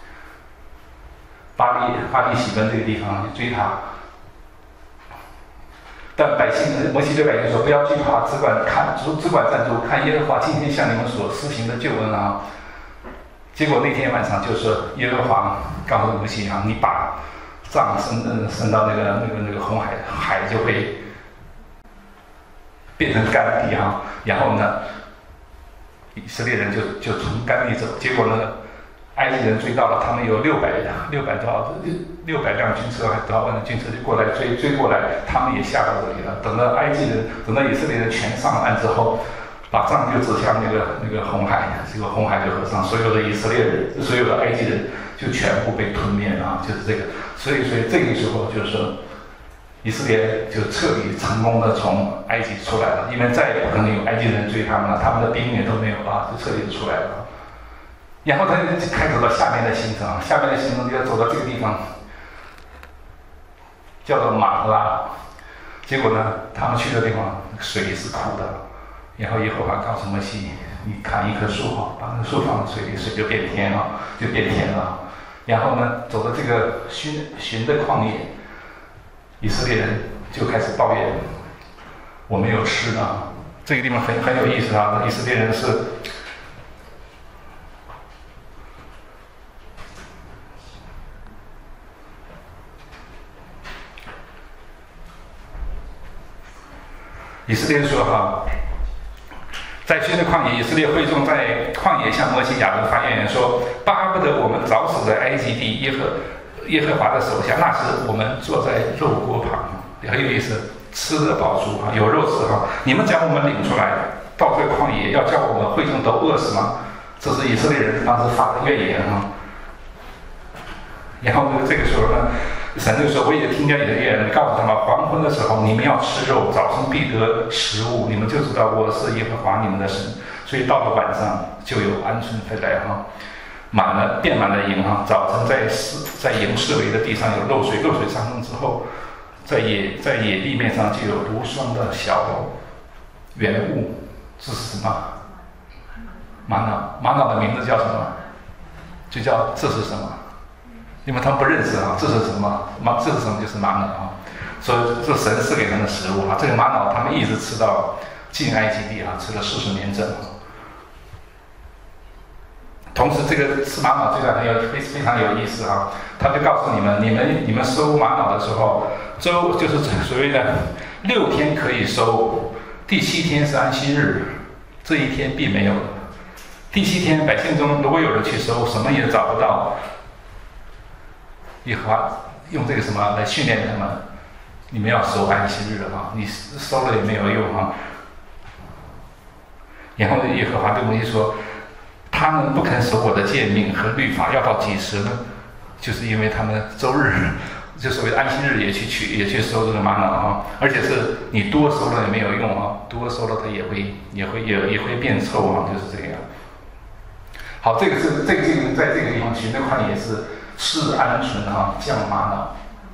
巴黎巴黎喜奔这个地方去追他。但百姓摩西对百姓说：“不要惧怕，只管看，只管站住，看耶和华今天向你们所施行的救恩啊！”结果那天晚上就是耶和华告诉摩西啊：“你把杖伸伸到那个那个那个红海，海就会变成干地哈，然后呢，以色列人就就从干地走，结果呢，埃及人追到了，他们有六百六百多少六百辆军车，还多少万的军车就过来追追过来，他们也下到这里了。等到埃及人，等到以色列人全上岸之后， 把杖就指向那个那个红海，这个红海就合上，所有的以色列人，所有的埃及人就全部被吞灭了啊，就是这个。所以，所以这个时候就是说，以色列就彻底成功的从埃及出来了，因为再也不可能有埃及人追他们了，他们的兵也都没有了，就彻底出来了。然后他就开始了下面的行程，下面的行程就要走到这个地方，叫做马赫拉。结果呢，他们去的地方水是苦的。然后耶和华告诉摩西：“你砍一棵树哈，把那个树放在水里，水就变甜了，就变甜了。然后呢，走到这个寻寻的旷野，以色列人就开始抱怨：我没有吃呢。这个地方很很有意思啊，以色列人是以色列人说哈。”在新的旷野，以色列会众在旷野向摩西、亚伦发怨言说：“巴不得我们早死在埃及地耶和耶和华的手下，那时我们坐在肉锅旁，很有意思，吃得饱足啊，有肉吃哈。你们将我们领出来到这个旷野，要叫我们会众都饿死吗？”这是以色列人当时发的怨言啊。然后呢，这个时候呢，神就说：“我已经听见你的怨言，告诉他们，黄昏的时候你们要吃肉，早晨必得食物，你们就知道我是耶和华你们的神。所以到了晚上就有鹌鹑飞来哈，满了遍满了营哈。早晨在四在营四围的地上有漏水，漏水上升之后，在野在野地面上就有无双的小圆物，这是什么？玛瑙，玛瑙的名字叫什么？就叫这是什么？”因为他们不认识啊，这是什么？玛，这是什么？就是玛瑙啊。所以这神赐给他们的食物啊，这个玛瑙他们一直吃到进埃及地啊，吃了四十年整。同时，这个吃玛瑙这个很有非非常有意思啊，他就告诉你们，你们你们收玛瑙的时候，周就是所谓的六天可以收，第七天是安息日，这一天并没有。第七天百姓中如果有人去收，什么也找不到。耶和华用这个什么来训练他们？你们要守安息日啊！你收了也没有用啊。然后耶和华对摩西说：“他们不肯守我的诫命和律法，要到几时呢？就是因为他们周日，就所谓的安息日也去取，也去收这个玛瑙啊。而且是你多收了也没有用啊，多收了它也会也会也也会变臭啊，就是这样。好，这个是这个这个在这个地方寻的旷野是。”吃鹌鹑啊，降玛瑙。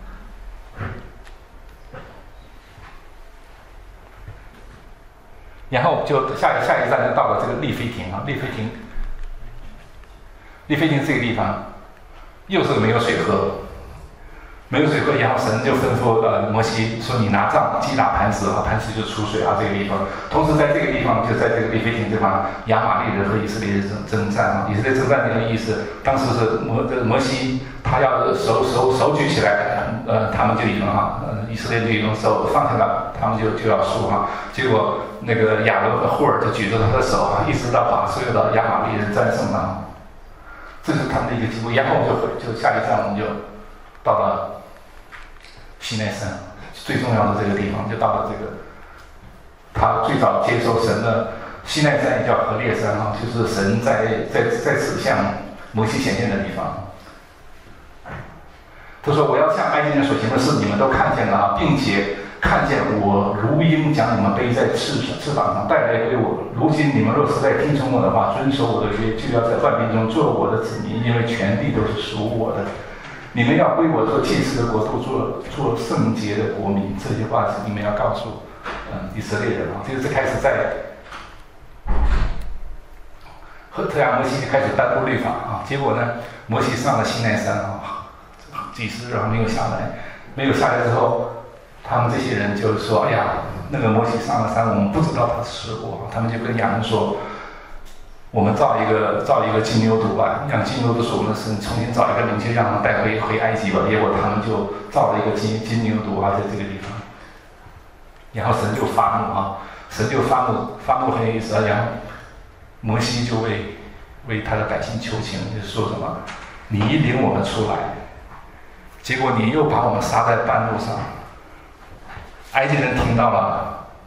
然后就下下一站就到了这个利非亭啊，利非亭，利非亭这个地方又是没有水喝，没有水喝，然后神就吩咐呃摩西说：“你拿杖击打磐石啊，磐石就出水啊。”这个地方，同时在这个地方就在这个利非亭地方，亚玛力人和以色列人征征战啊。以色列征战这个意思，当时是摩这摩西他要手手手举起来，呃，他们就已经哈，呃，以色列就已经手放下了，他们就就要输哈。结果那个亚伦和霍尔就举着他的手啊，一直到把所有的亚玛力人战胜了。这是他们的一个记录。然后就就下一站我们就到了西奈山，最重要的这个地方就到了这个，他最早接受神的西奈山也叫何烈山哈，就是神在在在此向摩西显现的地方。他说：“我要向埃及人所行的事，你们都看见了啊，并且看见我如鹰将你们背在翅翅膀上带来归我。如今你们若是在听从我的话，遵守我的约，就要在万民中做我的子民，因为全地都是属我的。你们要归我做祭司的国度，做做圣洁的国民。”这句话是你们要告诉嗯以色列人啊，这个是开始在和特亚摩西就开始颁布律法啊。结果呢，摩西上了西奈山啊。几十日还没有下来，没有下来之后，他们这些人就说：“哎呀，那个摩西上了山，我们不知道他吃过。”他们就跟亚伦说：“我们造一个造一个金牛犊吧，让金牛犊是我们的神，重新造一个领袖，让他们带回回埃及吧。”结果他们就造了一个金金牛犊啊，在这个地方。然后神就发怒啊，神就发怒，发怒很有意思啊。然后摩西就为为他的百姓求情，就说什么：“你一领我们出来。”结果你又把我们杀在半路上，埃及人听到了，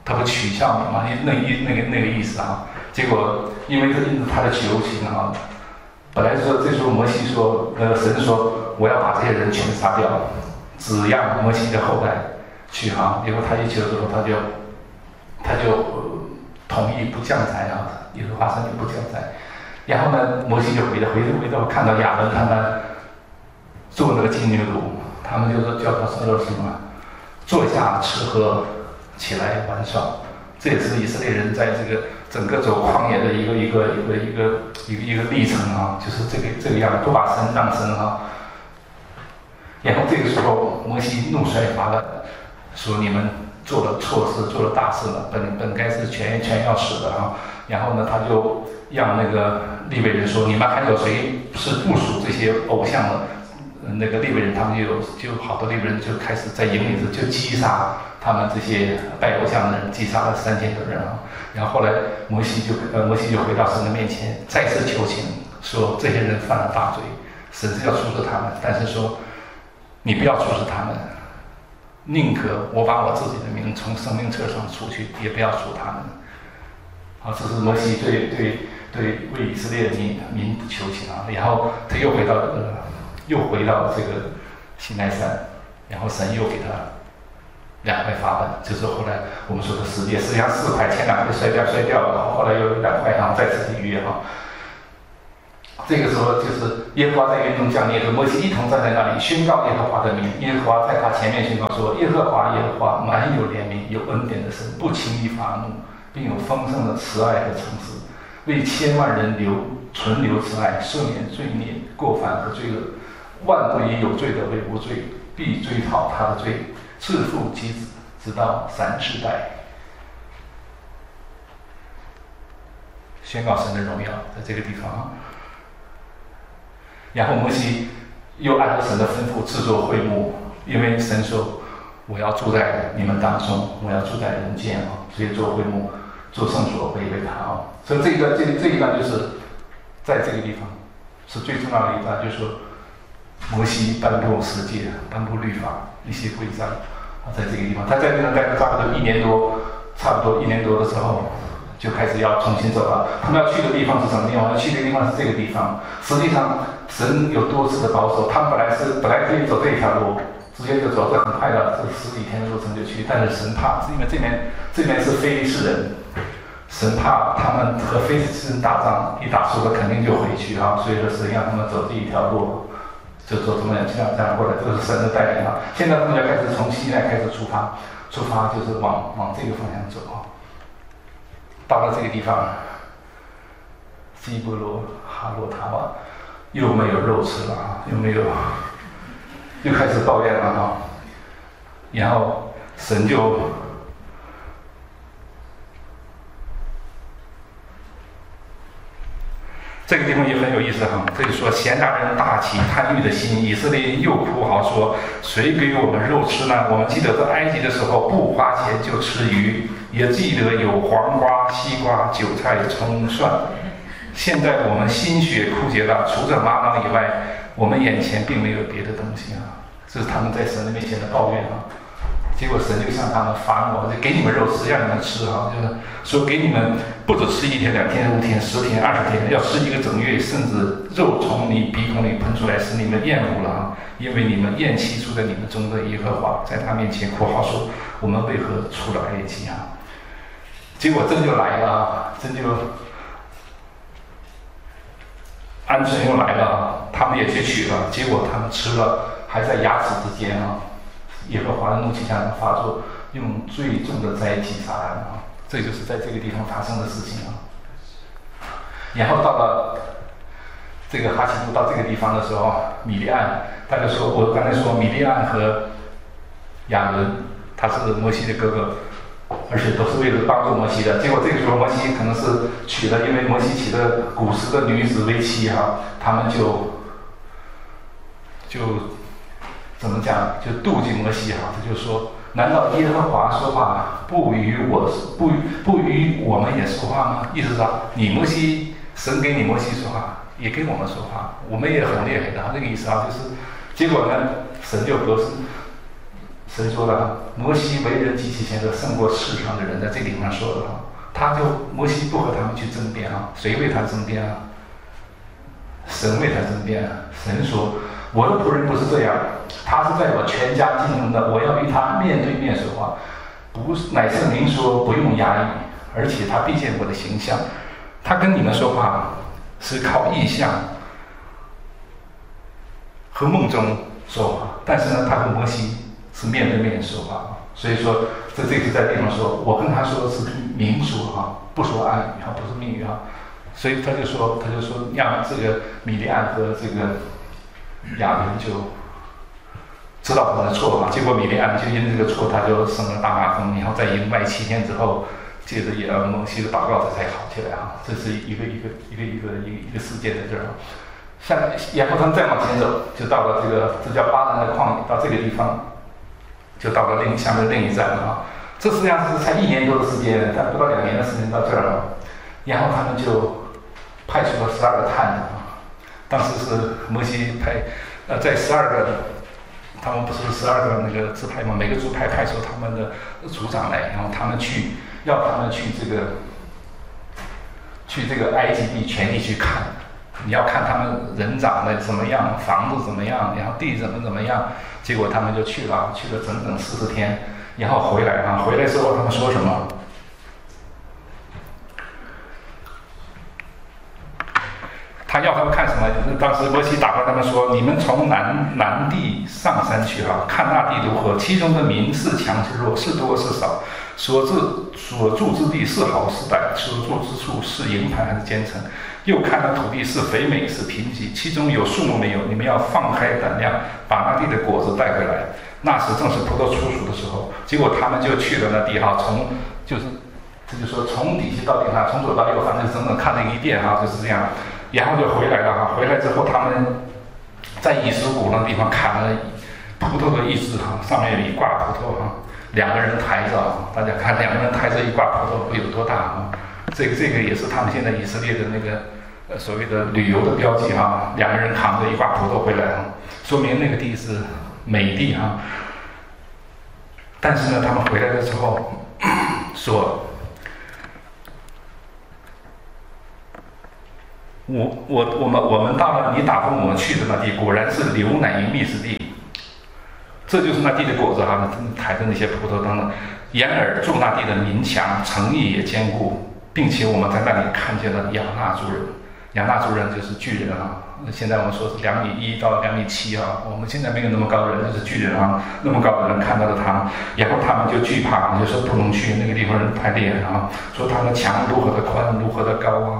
他不取笑你吗？那意那个那个意思啊。结果因为这因着他的求情啊，本来说这时候摩西说，呃，神说我要把这些人全杀掉，只让摩西的后代去哈。结果他一求之后，他就他就、呃、同意不降灾啊，耶和华神就不降灾。然后呢，摩西就回到回回到看到亚伦他们做那个金牛犊，他们就说叫他说什么，坐下吃喝，起来玩耍。这也是以色列人在这个整个走旷野的一个一个一个一个一个一个历程啊，就是这个这个样，都把神当神啊。然后这个时候，摩西怒摔发了，说你们做了错事，做了大事了，本本该是全全要死的啊。然后呢，他就让那个利未人说，你们还有谁是不属这些偶像的？那个利未人他们就有就好多利未人就开始在营里头就击杀他们这些拜偶像的人，击杀了三千多人啊。然后后来摩西就呃摩西就回到神的面前，再次求情，说这些人犯了大罪，神是要处置他们，但是说你不要处置他们，宁可我把我自己的名从生命册上除去，也不要属他们。好，这是摩西对对对为以色列民民求情啊。然后他又回到呃又回到这个西奈山，然后神又给他两块法本，就是后来我们说的十诫，实际上四块，前两块摔掉摔掉了，后来又两块，然后再次逾越哈。这个时候就是耶和华在云中降临，和摩西一同站在那里宣告耶和华的名。耶和华在他前面宣告说：耶和华耶和华满有怜悯，有恩典的神，不轻易发怒，并有丰盛的慈爱和诚实，为千万人留存留慈爱，赦免罪孽、过犯和罪恶。万不以有罪的为无罪，必追讨他的罪，自父及子，直到三世代。宣告神的荣耀，在这个地方。然后摩西又按照神的吩咐制作会幕，因为神说我要住在你们当中，我要住在人间啊，所以做会幕、做圣所会为他啊。所以这一段这这一段就是在这个地方是最重要的一段，就是说摩西颁布十诫、颁布律法一些规章啊，在这个地方，他在那个待了差不多一年多，差不多一年多的时候。就开始要重新走了。他们要去的地方是什么地方？要去的地方是这个地方。实际上，神有多次的保守。他们本来是本来可以走这一条路，直接就走，这很快的，这十几天的路程就去。但是神怕，是因为这边这边是非利士人，神怕他们和非利士人打仗，一打输了肯定就回去啊。所以说，神让他们走这一条路，就走这么这样这样过来，这是神的带领啊。现在他们要开始从西奈开始出发，出发就是往往这个方向走啊。到了这个地方，基波罗哈罗塔瓦又没有肉吃了啊，又没有，又开始抱怨了啊。然后神就这个地方也很有意思哈，这里说贤达人大起贪欲的心，以色列又哭嚎说：谁给我们肉吃呢？我们记得在埃及的时候不花钱就吃鱼，也记得有黄瓜、西瓜、韭菜、葱、蒜。现在我们心血枯竭了，除了玛瑙以外，我们眼前并没有别的东西啊。这是他们在神的面前的抱怨啊。结果神就向他们发怒，就给你们肉吃，让你们吃哈，就是说给你们不止吃一天、两天、五天、十天、二十天，要吃一个整月，甚至肉从你鼻孔里喷出来，使你们厌恶了啊！因为你们厌弃住在你们中的耶和华，在他面前哭嚎说：我们为何出了埃及啊？结果真就来了啊，真就鹌鹑又来了，他们也去取了，结果他们吃了，还在牙齿之间啊。耶和华的怒气向他们发作，用最重的灾击杀他们啊！这就是在这个地方发生的事情啊。然后到了这个哈奇路到这个地方的时候，米利暗，大家说，我刚才说米利暗和亚伦，他是摩西的哥哥，而且都是为了帮助摩西的。结果这个时候摩西可能是娶了，因为摩西娶了古时的女子为妻哈，他们就就。怎么讲？就妒忌摩西哈，他就说：难道耶和华说话不与我不不与我们也说话吗？意思是说，你摩西神给你摩西说话，也跟我们说话，我们也很厉害的，这个意思啊，就是结果呢，神就不是神说了，摩西为人极其贤德，胜过世上的人，在这个地方说的哈。他就摩西不和他们去争辩啊，谁为他争辩啊？神为他争辩啊。神说，我的仆人不是这样，他是在我全家进中的，我要与他面对面说话，不乃是明说，不用压抑，而且他必见我的形象。他跟你们说话是靠意象和梦中说话，但是呢，他和摩西是面对面说话。所以说，这这是在地方说，我跟他说的是明说哈，不说暗语哈，不是密语哈。所以他就说，他就说让这个米利暗和这个亚伦就知道他的错嘛。结果米利暗就因这个错，他就生了大麻风，然后在营外七天之后，接着也摩西的祷告才好起来哈。这是一个一个一个一个一个一个事件在这儿。像然后他们再往前走，就到了这个这叫巴兰的旷野，到这个地方。就到了另下面另一站了啊，这实际上是才一年多的时间，但不到两年的时间到这儿了。然后他们就派出了十二个探子啊，当时是摩西派，呃，在十二个，他们不是十二个那个支派嘛，每个支派派出他们的族长来，然后他们去要他们去这个，去这个埃及地全地去看。你要看他们人长得怎么样，房子怎么样，然后地怎么怎么样，结果他们就去了，去了整整四十天，然后回来啊，回来之后他们说什么？他要他们看什么？当时摩西打发他们说：“你们从南南地上山去啊，看那地如何？其中的民是强是弱，是多是少？所住所住之地是好是歹？所住之处是营盘还是坚城？又看那土地是肥美是贫瘠，其中有树木没有？你们要放开胆量，把那地的果子带回来。那时正是葡萄出熟的时候。结果他们就去了那地哈，从就是这就说从底下到顶上，从左到右，反正整整看了一遍哈，就是这样。”然后就回来了哈，回来之后他们在以实谷那地方砍了葡萄的一枝哈，上面有一挂葡萄哈，两个人抬着啊，大家看两个人抬着一挂葡萄会有多大啊？这个这个也是他们现在以色列的那个呃所谓的旅游的标记哈，两个人扛着一挂葡萄回来啊，说明那个地是美地哈。但是呢，他们回来的时候说。我我我们我们到了你打发我们去的那地，果然是流奶与蜜之地，这就是那地的果子哈，抬着那些葡萄等等。然而住那地的民强，城邑也坚固，并且我们在那里看见了亚纳族人。亚纳族人就是巨人啊，现在我们说是两米一到两米七啊，我们现在没有那么高的人，就是巨人啊，那么高的人看到了他们，然后他们就惧怕，就说不能去那个地方，人太厉害啊，说他们墙如何的宽，如何的高啊。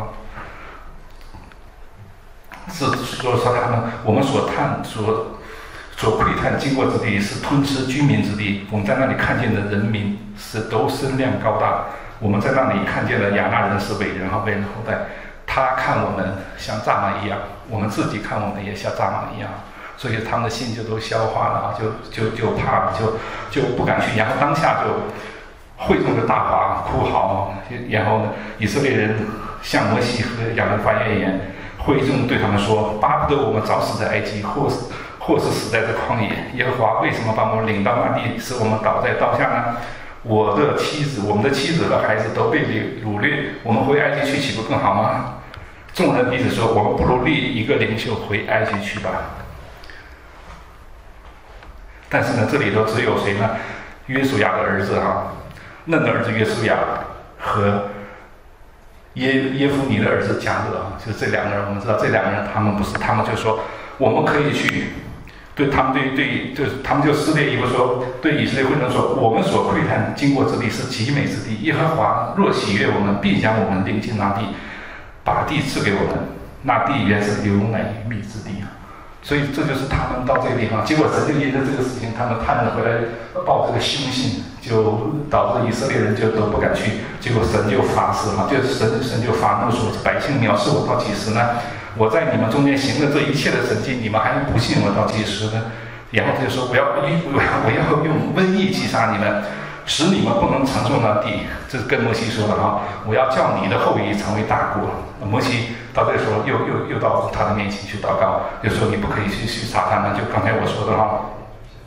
是说说他们，我们所探所所窥探经过之地是吞吃居民之地。我们在那里看见的人民是都身量高大，我们在那里看见了亚纳人是伟人和伟人后代。他看我们像蚱蜢一样，我们自己看我们也像蚱蜢一样，所以他们的心就都消化了，就就就怕，就就不敢去。然后当下就会众就大哗哭嚎，然后呢，以色列人向摩西和亚伦发怨言。会众对他们说：“巴不得我们早死在埃及，或是或是死在这旷野。耶和华为什么把我们领到那地，使我们倒在刀下呢？我的妻子、我们的妻子和孩子都被掳掠，我们回埃及去，岂不更好吗？”众人彼此说：“我们不如立一个领袖回埃及去吧。”但是呢，这里头只有谁呢？约书亚的儿子哈，嫩的儿子约书亚和。耶耶夫尼的儿子加勒啊，就是这两个人，我们知道这两个人，他们不是，他们就说我们可以去，对他们对对就是他们就撕裂衣服说，对以色列会众说，我们所窥探经过之地是极美之地，耶和华若喜悦我们，必将我们领进那地，把地赐给我们，那地原是流奶与蜜之地啊。所以这就是他们到这个地方，结果神就因着这个事情，他们探着回来报这个凶信，就导致以色列人就都不敢去。结果神就发誓哈，就是神神就发怒说：“百姓藐视我到几时呢？我在你们中间行了这一切的神迹，你们还不信我到几时呢？”然后他就说：“我要我要我要用瘟疫击杀你们，使你们不能承受那地。”这是跟摩西说的哈，我要叫你的后裔成为大国。摩西到这个时候又又又到他的面前去祷告，就说你不可以去去杀他们，就刚才我说的哈。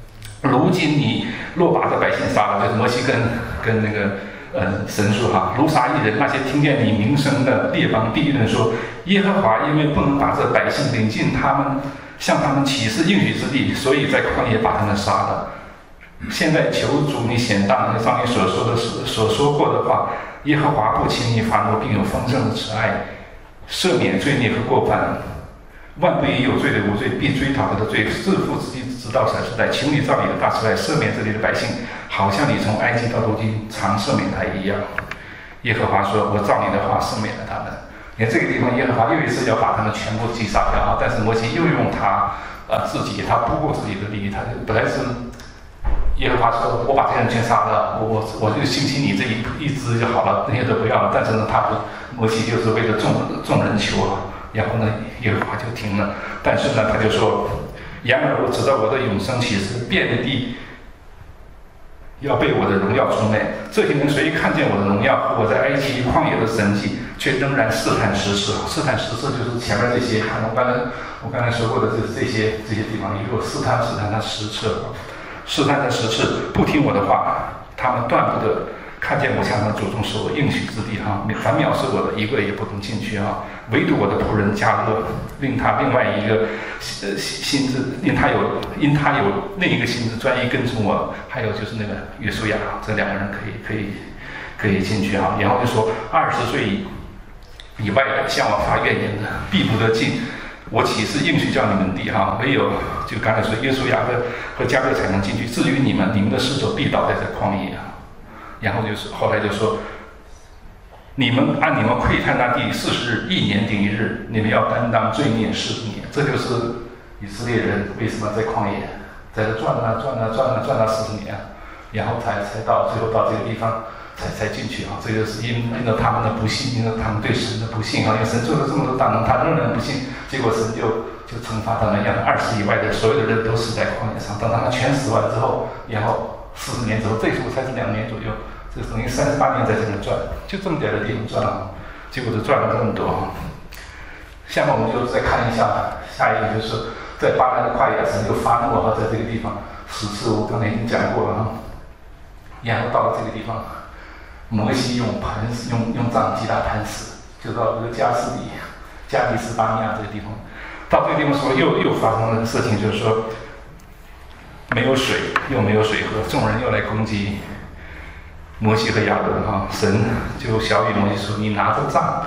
如今你若把这百姓杀了，就是摩西跟跟那个呃神说哈，如杀一人，那些听见你名声的列邦必定说，耶和华因为不能把这百姓领进他们向他们起誓应许之地，所以在旷野把他们杀了。现在求主你显大能，照你所说的所说过的话，耶和华不轻易发怒，并有丰盛的慈爱，赦免罪孽和过犯。万不以有罪的无罪，必追讨他的罪，自负自己，直到三世代。求你照你的大慈爱赦免这里的百姓，好像你从埃及到如今常赦免他一样。耶和华说：“我照你的话赦免了他们。”你看这个地方，耶和华又一次要把他们全部击杀掉啊！但是摩西又用他呃自己，他不顾自己的利益，他本来是耶和华说：“我把这些人全杀了，我我我就兴起你这一一支就好了，那些都不要了。”但是呢，他不，摩西就是为了众众人求啊。然后呢，耶和华就停了。但是呢，他就说：“然而我知道我的永生启示，遍地要被我的荣耀充满。这些人虽看见我的荣耀和我在埃及旷野的神迹，却仍然试探实事。试探实事就是前面这些，我刚才我刚才说过的，就是这些这些地方，你如果试探试探他实测，试探他实测，不听我的话，他们断不得看见我向他祖宗所应许之地哈，凡藐视我的一个也不能进去哈。唯独我的仆人加勒，令他另外一个呃心智，令他有因他有另一个心智专一跟从我，还有就是那个约书亚，这两个人可以可以可以进去哈。然后就说二十岁以外的向我发怨言的，必不得进。我岂是应许叫你们地哈？唯有就刚才说约书亚和和加勒才能进去。至于你们，你们的尸首必倒在这旷野。然后就是后来就说，你们按你们窥探那地四十日，一年顶一日，你们要担当罪孽四十年。这就是以色列人为什么在旷野在这转啊转啊转啊转了四十年，然后才才到最后到这个地方才才进去啊。这个是因因着他们的不信，因为他们对神的不信啊。因为神做了这么多大能，他仍然不信，结果神就就惩罚他们，让二十以外的所有的人都死在旷野上。等他们全死完之后，然后四十年之后，这时候才是两年左右。这等于三十八年在这里转，就这么点的地方转了，结果就转了这么多。下面我们就再看一下，下一个就是在巴兰的旷野，神就发怒哈，在这个地方十次我刚才已经讲过了哈。然后到了这个地方，摩西用磐石用用杖击打磐石，就到这个加斯底加利斯巴尼亚这个地方。到这个地方说又又发生了事情，就是说没有水，又没有水喝，众人又来攻击摩西和亚伦哈，神就小语摩西说：“你拿着杖，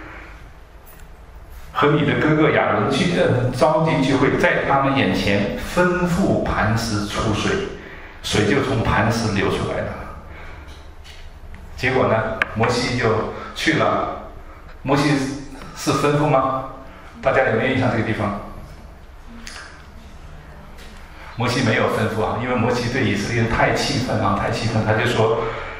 和你的哥哥亚伦聚呃召集聚会，在他们眼前吩咐磐石出水，水就从磐石流出来了。”结果呢，摩西就去了。摩西是吩咐吗？大家有没有印象这个地方？摩西没有吩咐啊，因为摩西对以色列人太气愤啊，太气愤，他就说。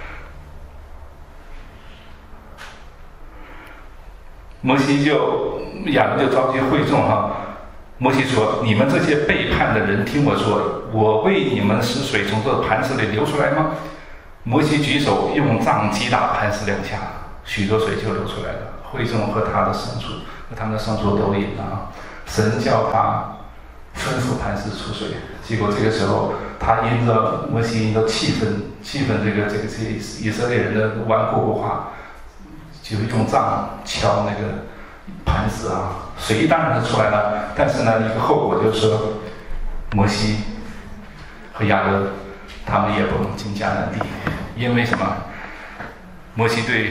摩西就亚伦就召集会众哈，摩西说：“你们这些背叛的人，听我说，我为你们使水从这磐石里流出来吗？”摩西举手用杖击打磐石两下，许多水就流出来了。会众和他的牲畜和他们的牲畜都饮了啊。神叫他吩咐磐石出水，结果这个时候他因着摩西因着气愤，气愤这个这个这个以色列人的顽固不化。就用杖敲那个磐石啊，水当然是出来了，但是呢，一个后果就是说，摩西和亚伦他们也不能进迦南地，因为什么？摩西对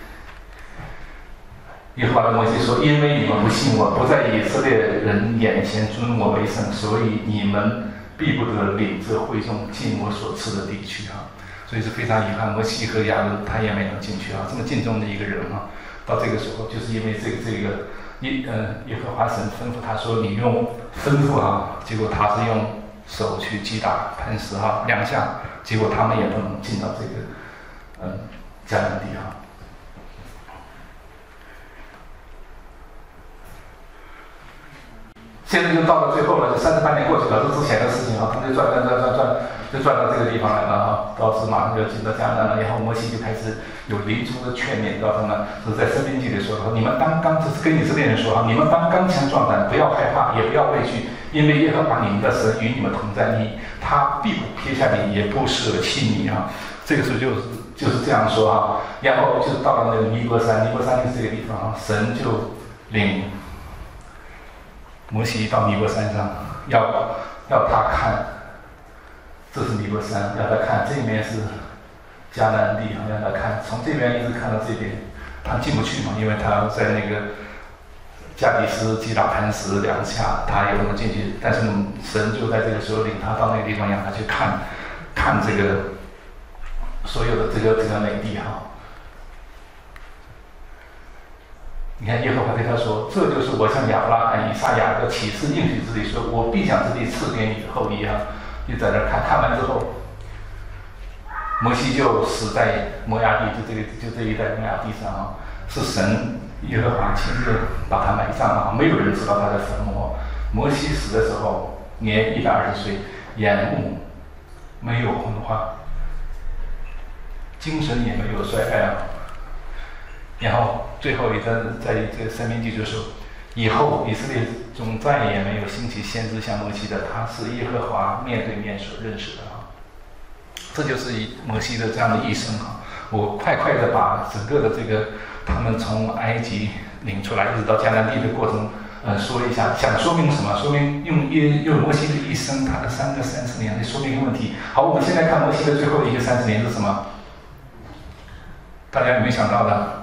耶和华的摩西说：“因为你们不信我，不在以色列人眼前尊我为圣，所以你们必不得领这会众进我所赐的地区啊。”所以是非常遗憾，摩西和亚伦他也没能进去啊。这么敬重的一个人啊，到这个时候就是因为这个这个耶呃耶和华神吩咐他说你用吩咐啊，结果他是用手去击打磐石哈两下，结果他们也不能进到这个嗯迦南地啊。现在就到了最后了，三十八年过去了，这之前的事情啊，他们就转转转转转。 就转到这个地方来了哈，到时马上就进到迦南了。然后摩西就开始有临终的劝勉，告诉他们，是在申命记里说的，你们当刚，这是跟以色列人说哈，你们当刚强壮胆，不要害怕，也不要畏惧，因为耶和华你们的神与你们同在，你他必不撇下你，也不舍弃你啊。这个时候就是就是这样说啊。然后就到了那个尼泊山，尼泊山就是这个地方啊，神就领摩西到尼泊山上，要要他看，这是尼泊山，要他看这面是迦南地，让他看，从这边一直看到这边，他进不去嘛，因为他在那个加迪斯击打磐石两下，他也不能进去。但是神就在这个时候领他到那个地方，让他去看，看这个所有的这个这个美地哈。你看耶和华对他说：“这就是我向亚伯拉罕、以撒、雅各起誓应许之地，说我必将这地赐给你的后裔啊。”就在那儿看，看完之后，摩西就死在摩崖地，就这个就这一带摩崖地上啊，是神耶和华亲自把他埋葬啊，没有人知道他的坟墓。摩西死的时候年一百二十岁，眼目没有昏花，精神也没有衰败啊。然后最后一个在这个申命记就说，以后以色列中再也没有兴起先知像摩西的，他是耶和华面对面所认识的啊。这就是摩西的这样的一生啊。我快快的把整个的这个他们从埃及领出来，一直到迦南地的过程，呃，说一下，想说明什么？说明用耶用摩西的一生，他的三个三十年来说明一个问题。好，我们现在看摩西的最后的一个三十年是什么？大家有没有想到的？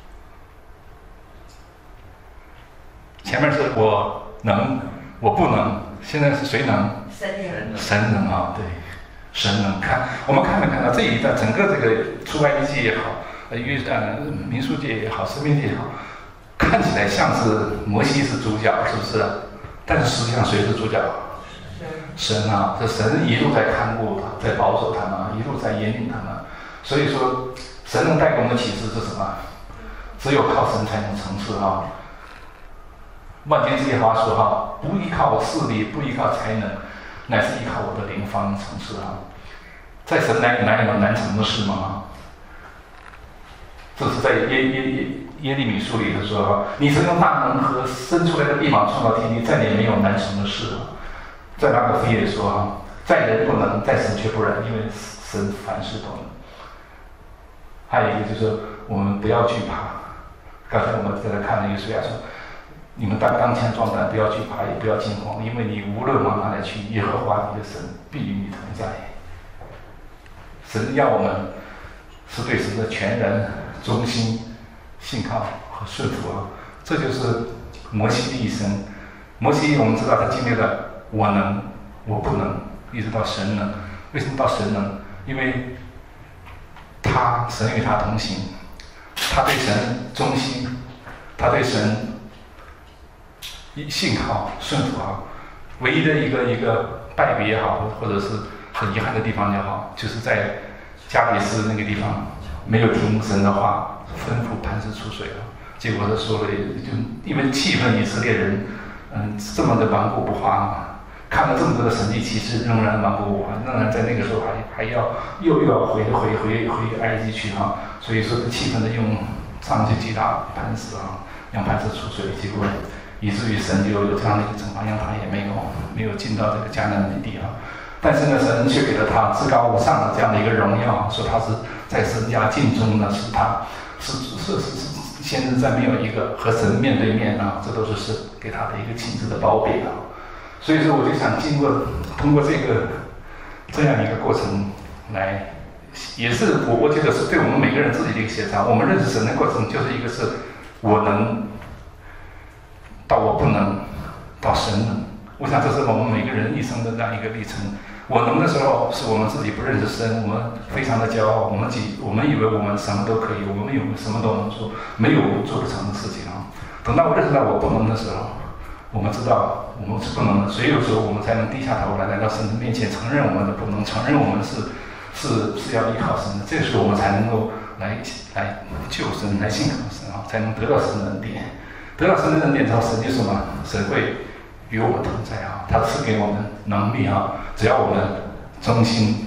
前面是我能，我不能，现在是谁能？ 神能。 神能啊，对，神能。看，我们看没看到这一段，整个这个出埃及记也好，呃，约呃民数记也好，申命记也好，看起来像是摩西是主角，是不是？但是实际上谁是主角？神啊，这神一路在看顾他，在保守他们，一路在引领他们。所以说，神能带给我们的启示是什么？只有靠神才能成事啊。万军之耶和华说哈，不依靠势力，不依靠才能，乃是依靠我的灵方成事啊。在神哪里哪有难成的事吗？这是在耶耶耶耶利米书里头说，你曾用大能和伸出来的臂膀创造天地，再也没有难成的事了。在马可福音也说哈，在人不能，在神却不然，因为神凡事都能。还有一个就是我们不要惧怕。刚才我们在这看了一个书亚说，你们当刚强壮胆，不要惧怕，也不要惊慌，因为你无论往哪里去，耶和华你的神必与你同在。神要我们是对神的全然忠心、信靠和顺服啊，这就是摩西的一生。摩西我们知道他经历了我能、我不能，一直到神能。为什么到神能？因为他神与他同行，他对神忠心，他对神信靠顺服啊。唯一的一个一个败笔也好，或者是很遗憾的地方也好，就是在加比斯那个地方没有听神的话，吩咐磐石出水了。结果他说了，就因为气愤以色列人，嗯，这么的顽固不化嘛，看了这么多的神迹奇事，仍然顽固不化，仍然在那个时候还还要又又要回回回回埃及去哈，所以说气愤的用杖去击打磐石啊，让磐石出水，结果以至于神就有这样的一个惩罚，让他也没有没有进到这个迦南的地啊。但是呢，神却给了他至高无上的这样的一个荣耀，说他是在神家境中呢，是他是是是是先知在没有一个和神面对面啊，这都是神给他的一个亲自的褒贬啊。所以说，我就想经过通过这个这样一个过程来，也是我我觉得是对我们每个人自己的一个协调。我们认识神的过程，就是一个是我能到我不能，到神能。我想这是我们每个人一生的这样一个历程。我能的时候，是我们自己不认识神，我们非常的骄傲，我们己我们以为我们什么都可以，我们有什么都能做，没有做不成的事情啊。等到我认识到我不能的时候，我们知道我们是不能的，所以有时候我们才能低下头来，来到神的面前，承认我们的不能，承认我们是是是要依靠神的。这个时候我们才能够来来救神，来信靠神啊，才能得到神的恩典。得到神的恩典之后，神就什么？神会与我们同在啊，他赐给我们能力啊，只要我们忠心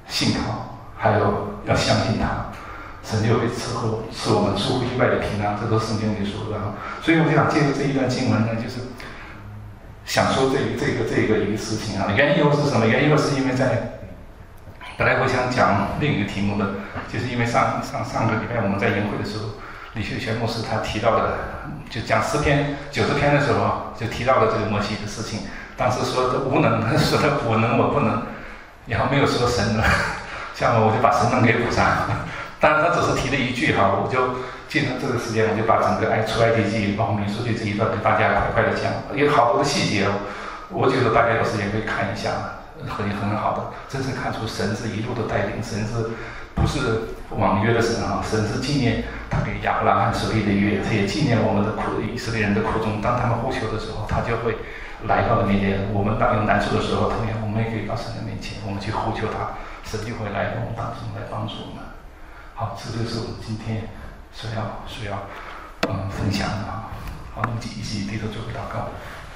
信靠，还有要相信他，神就会赐候赐我们出乎意外的平安，这都是圣经里说的。所以我就想借助这一段经文呢，就是想说这个这个这个一个事情啊。原因又是什么？原因又是因为在本来我想讲另一个题目的，就是因为上上上个礼拜我们在研会的时候，李秀全牧师他提到的，就讲诗篇九十篇的时候，就提到了这个摩西的事情。当时说的无能，说的我能我不能，然后没有说神能，像我我就把神能给补上。当然他只是提了一句哈，我就借着这个时间，我就把整个爱出埃及记，包括民数记这一段给大家快快的讲，有好多的细节，我觉得大家有时间可以看一下，很很好的，真是看出神是一路的带领，神是不是网约的神啊？神是纪念他给亚伯拉罕所立的约，他也纪念我们的苦，以色列人的苦衷。当他们呼求的时候，他就会来到了面前。我们当有难处的时候，同样我们也可以到神的面前，我们去呼求他，神就会来到我们当中来帮助我们。好，这就是我们今天所要所要嗯分享的啊。好，我们一起低头做个祷告。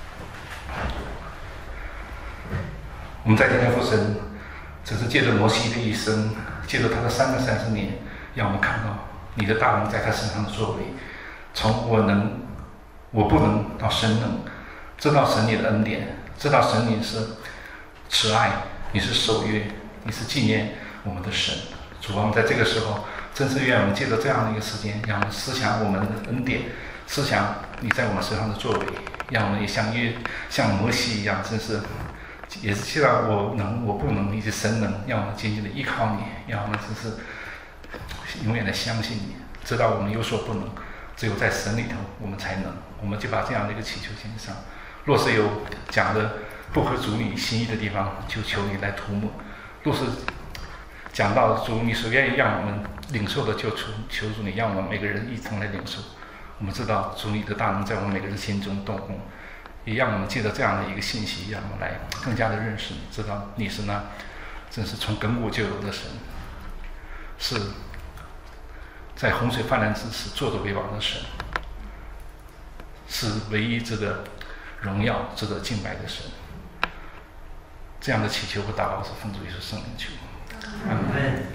我们在天天父神，只是借着摩西的一生，借着他的三个三十年，让我们看到你的大能在他身上的作为，从我能、我不能到神能，知道神你的恩典，知道神你是慈爱，你是守约，你是纪念我们的神。主啊，我们在这个时候，真是愿我们借着这样的一个时间，让我们思想我们的恩典，思想你在我们身上的作为，让我们也像约像摩西一样，真是也是希望我能我不能以及神能，让我们紧紧的依靠你，让我们真是永远的相信你，知道我们有所不能，只有在神里头我们才能。我们就把这样的一个祈求献上。若是有讲的不合主你心意的地方，就求你来涂抹；若是讲到主你所愿意让我们领受的，就求求主你让我们每个人一同来领受。我们知道主你的大能在我们每个人心中动工，也让我们借着这样的一个信息，让我们来更加的认识你，知道你是那真是从亘古就有的神，是在洪水泛滥之时坐着为王的神，是唯一值得荣耀、值得敬拜的神。这样的祈求和祷告是奉主耶稣圣名求。阿门。